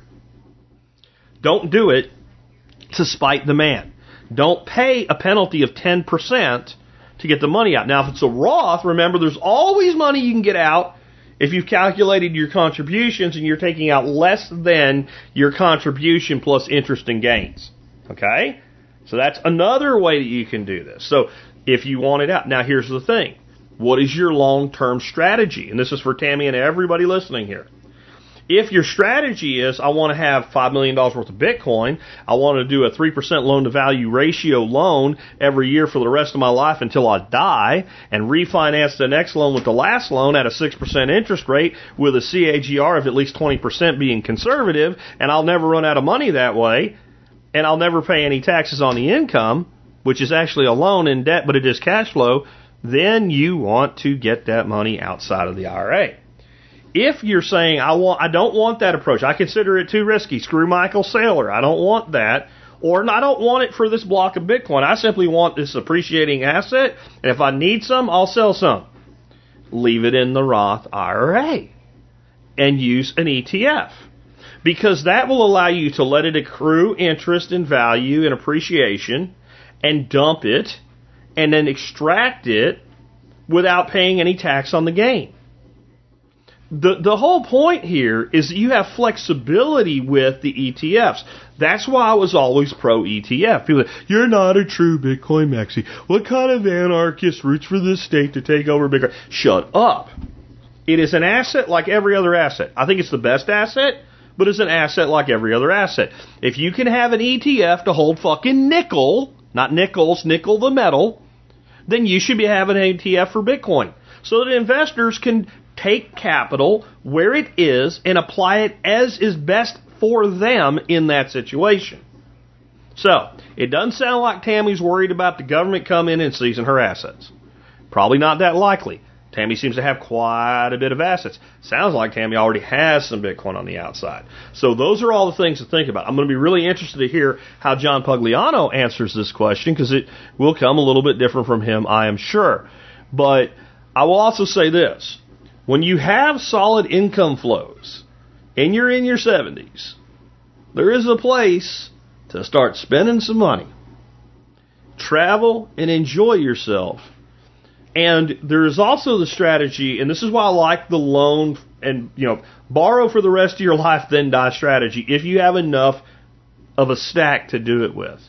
don't do it to spite the man. Don't pay a penalty of 10% to get the money out. Now, if it's a Roth, remember, there's always money you can get out if you've calculated your contributions and you're taking out less than your contribution plus interest and gains. Okay? So that's another way that you can do this. So if you want it out. Now, here's the thing. What is your long-term strategy? And this is for Tammy and everybody listening here. If your strategy is, I want to have $5 million worth of Bitcoin, I want to do a 3% loan-to-value ratio loan every year for the rest of my life until I die, and refinance the next loan with the last loan at a 6% interest rate with a CAGR of at least 20% being conservative, and I'll never run out of money that way, and I'll never pay any taxes on the income, which is actually a loan in debt, but it is cash flow, then you want to get that money outside of the IRA. If you're saying, I don't want that approach, I consider it too risky, screw Michael Saylor, I don't want that, or I don't want it for this block of Bitcoin, I simply want this appreciating asset, and if I need some, I'll sell some. Leave it in the Roth IRA and use an ETF, because that will allow you to let it accrue interest and value and appreciation and dump it and then extract it without paying any tax on the gain. The whole point here is that you have flexibility with the ETFs. That's why I was always pro-ETF. People say, you're not a true Bitcoin maxi. What kind of anarchist roots for this state to take over Bitcoin? Shut up. It is an asset like every other asset. I think it's the best asset, but it's an asset like every other asset. If you can have an ETF to hold fucking nickel not nickels, nickel the metal, then you should be having an ETF for Bitcoin so that investors can take capital where it is and apply it as is best for them in that situation. So, it doesn't sound like Tammy's worried about the government coming in and seizing her assets. Probably not that likely. Tammy seems to have quite a bit of assets. Sounds like Tammy already has some Bitcoin on the outside. So those are all the things to think about. I'm going to be really interested to hear how John Pugliano answers this question, because it will come a little bit different from him, I am sure. But I will also say this. When you have solid income flows and you're in your 70s, there is a place to start spending some money. Travel and enjoy yourself. And there is also the strategy, and this is why I like the loan and, borrow for the rest of your life, then die strategy, if you have enough of a stack to do it with.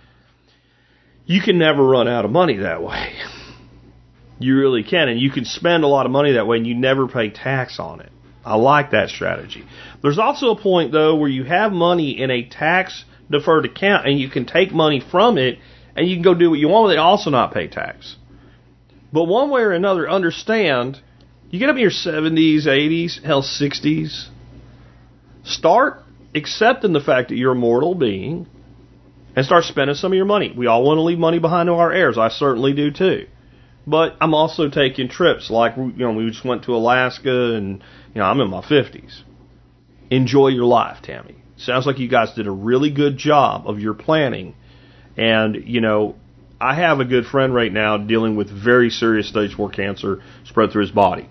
You can never run out of money that way. You really can, and you can spend a lot of money that way and you never pay tax on it. I like that strategy. There's also a point, though, where you have money in a tax-deferred account and you can take money from it and you can go do what you want with it and also not pay tax. But one way or another, understand, you get up in your 70s, 80s, hell, 60s, start accepting the fact that you're a mortal being and start spending some of your money. We all want to leave money behind to our heirs. I certainly do too. But I'm also taking trips like, we just went to Alaska and, I'm in my 50s. Enjoy your life, Tammy. Sounds like you guys did a really good job of your planning. And, I have a good friend right now dealing with very serious stage 4 cancer spread through his body.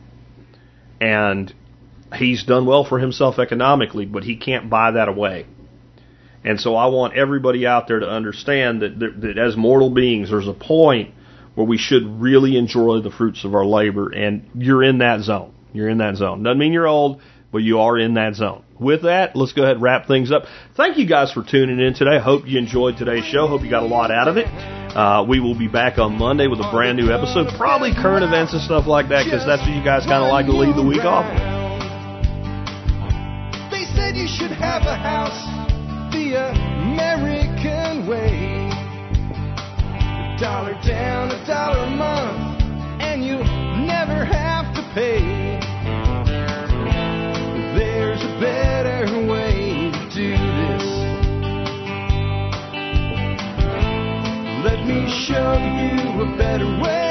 And he's done well for himself economically, but he can't buy that away. And so I want everybody out there to understand that as mortal beings, there's a point where we should really enjoy the fruits of our labor, and you're in that zone. You're in that zone. Doesn't mean you're old, but you are in that zone. With that, let's go ahead and wrap things up. Thank you guys for tuning in today. Hope you enjoyed today's show. Hope you got a lot out of it. We will be back on Monday with a brand new episode, probably current events and stuff like that, because that's what you guys kind of like to lead the week off with. They said you should have a house the American way. $1 down, $1 a month, and you'll never have to pay. There's a better way to do this. Let me show you a better way.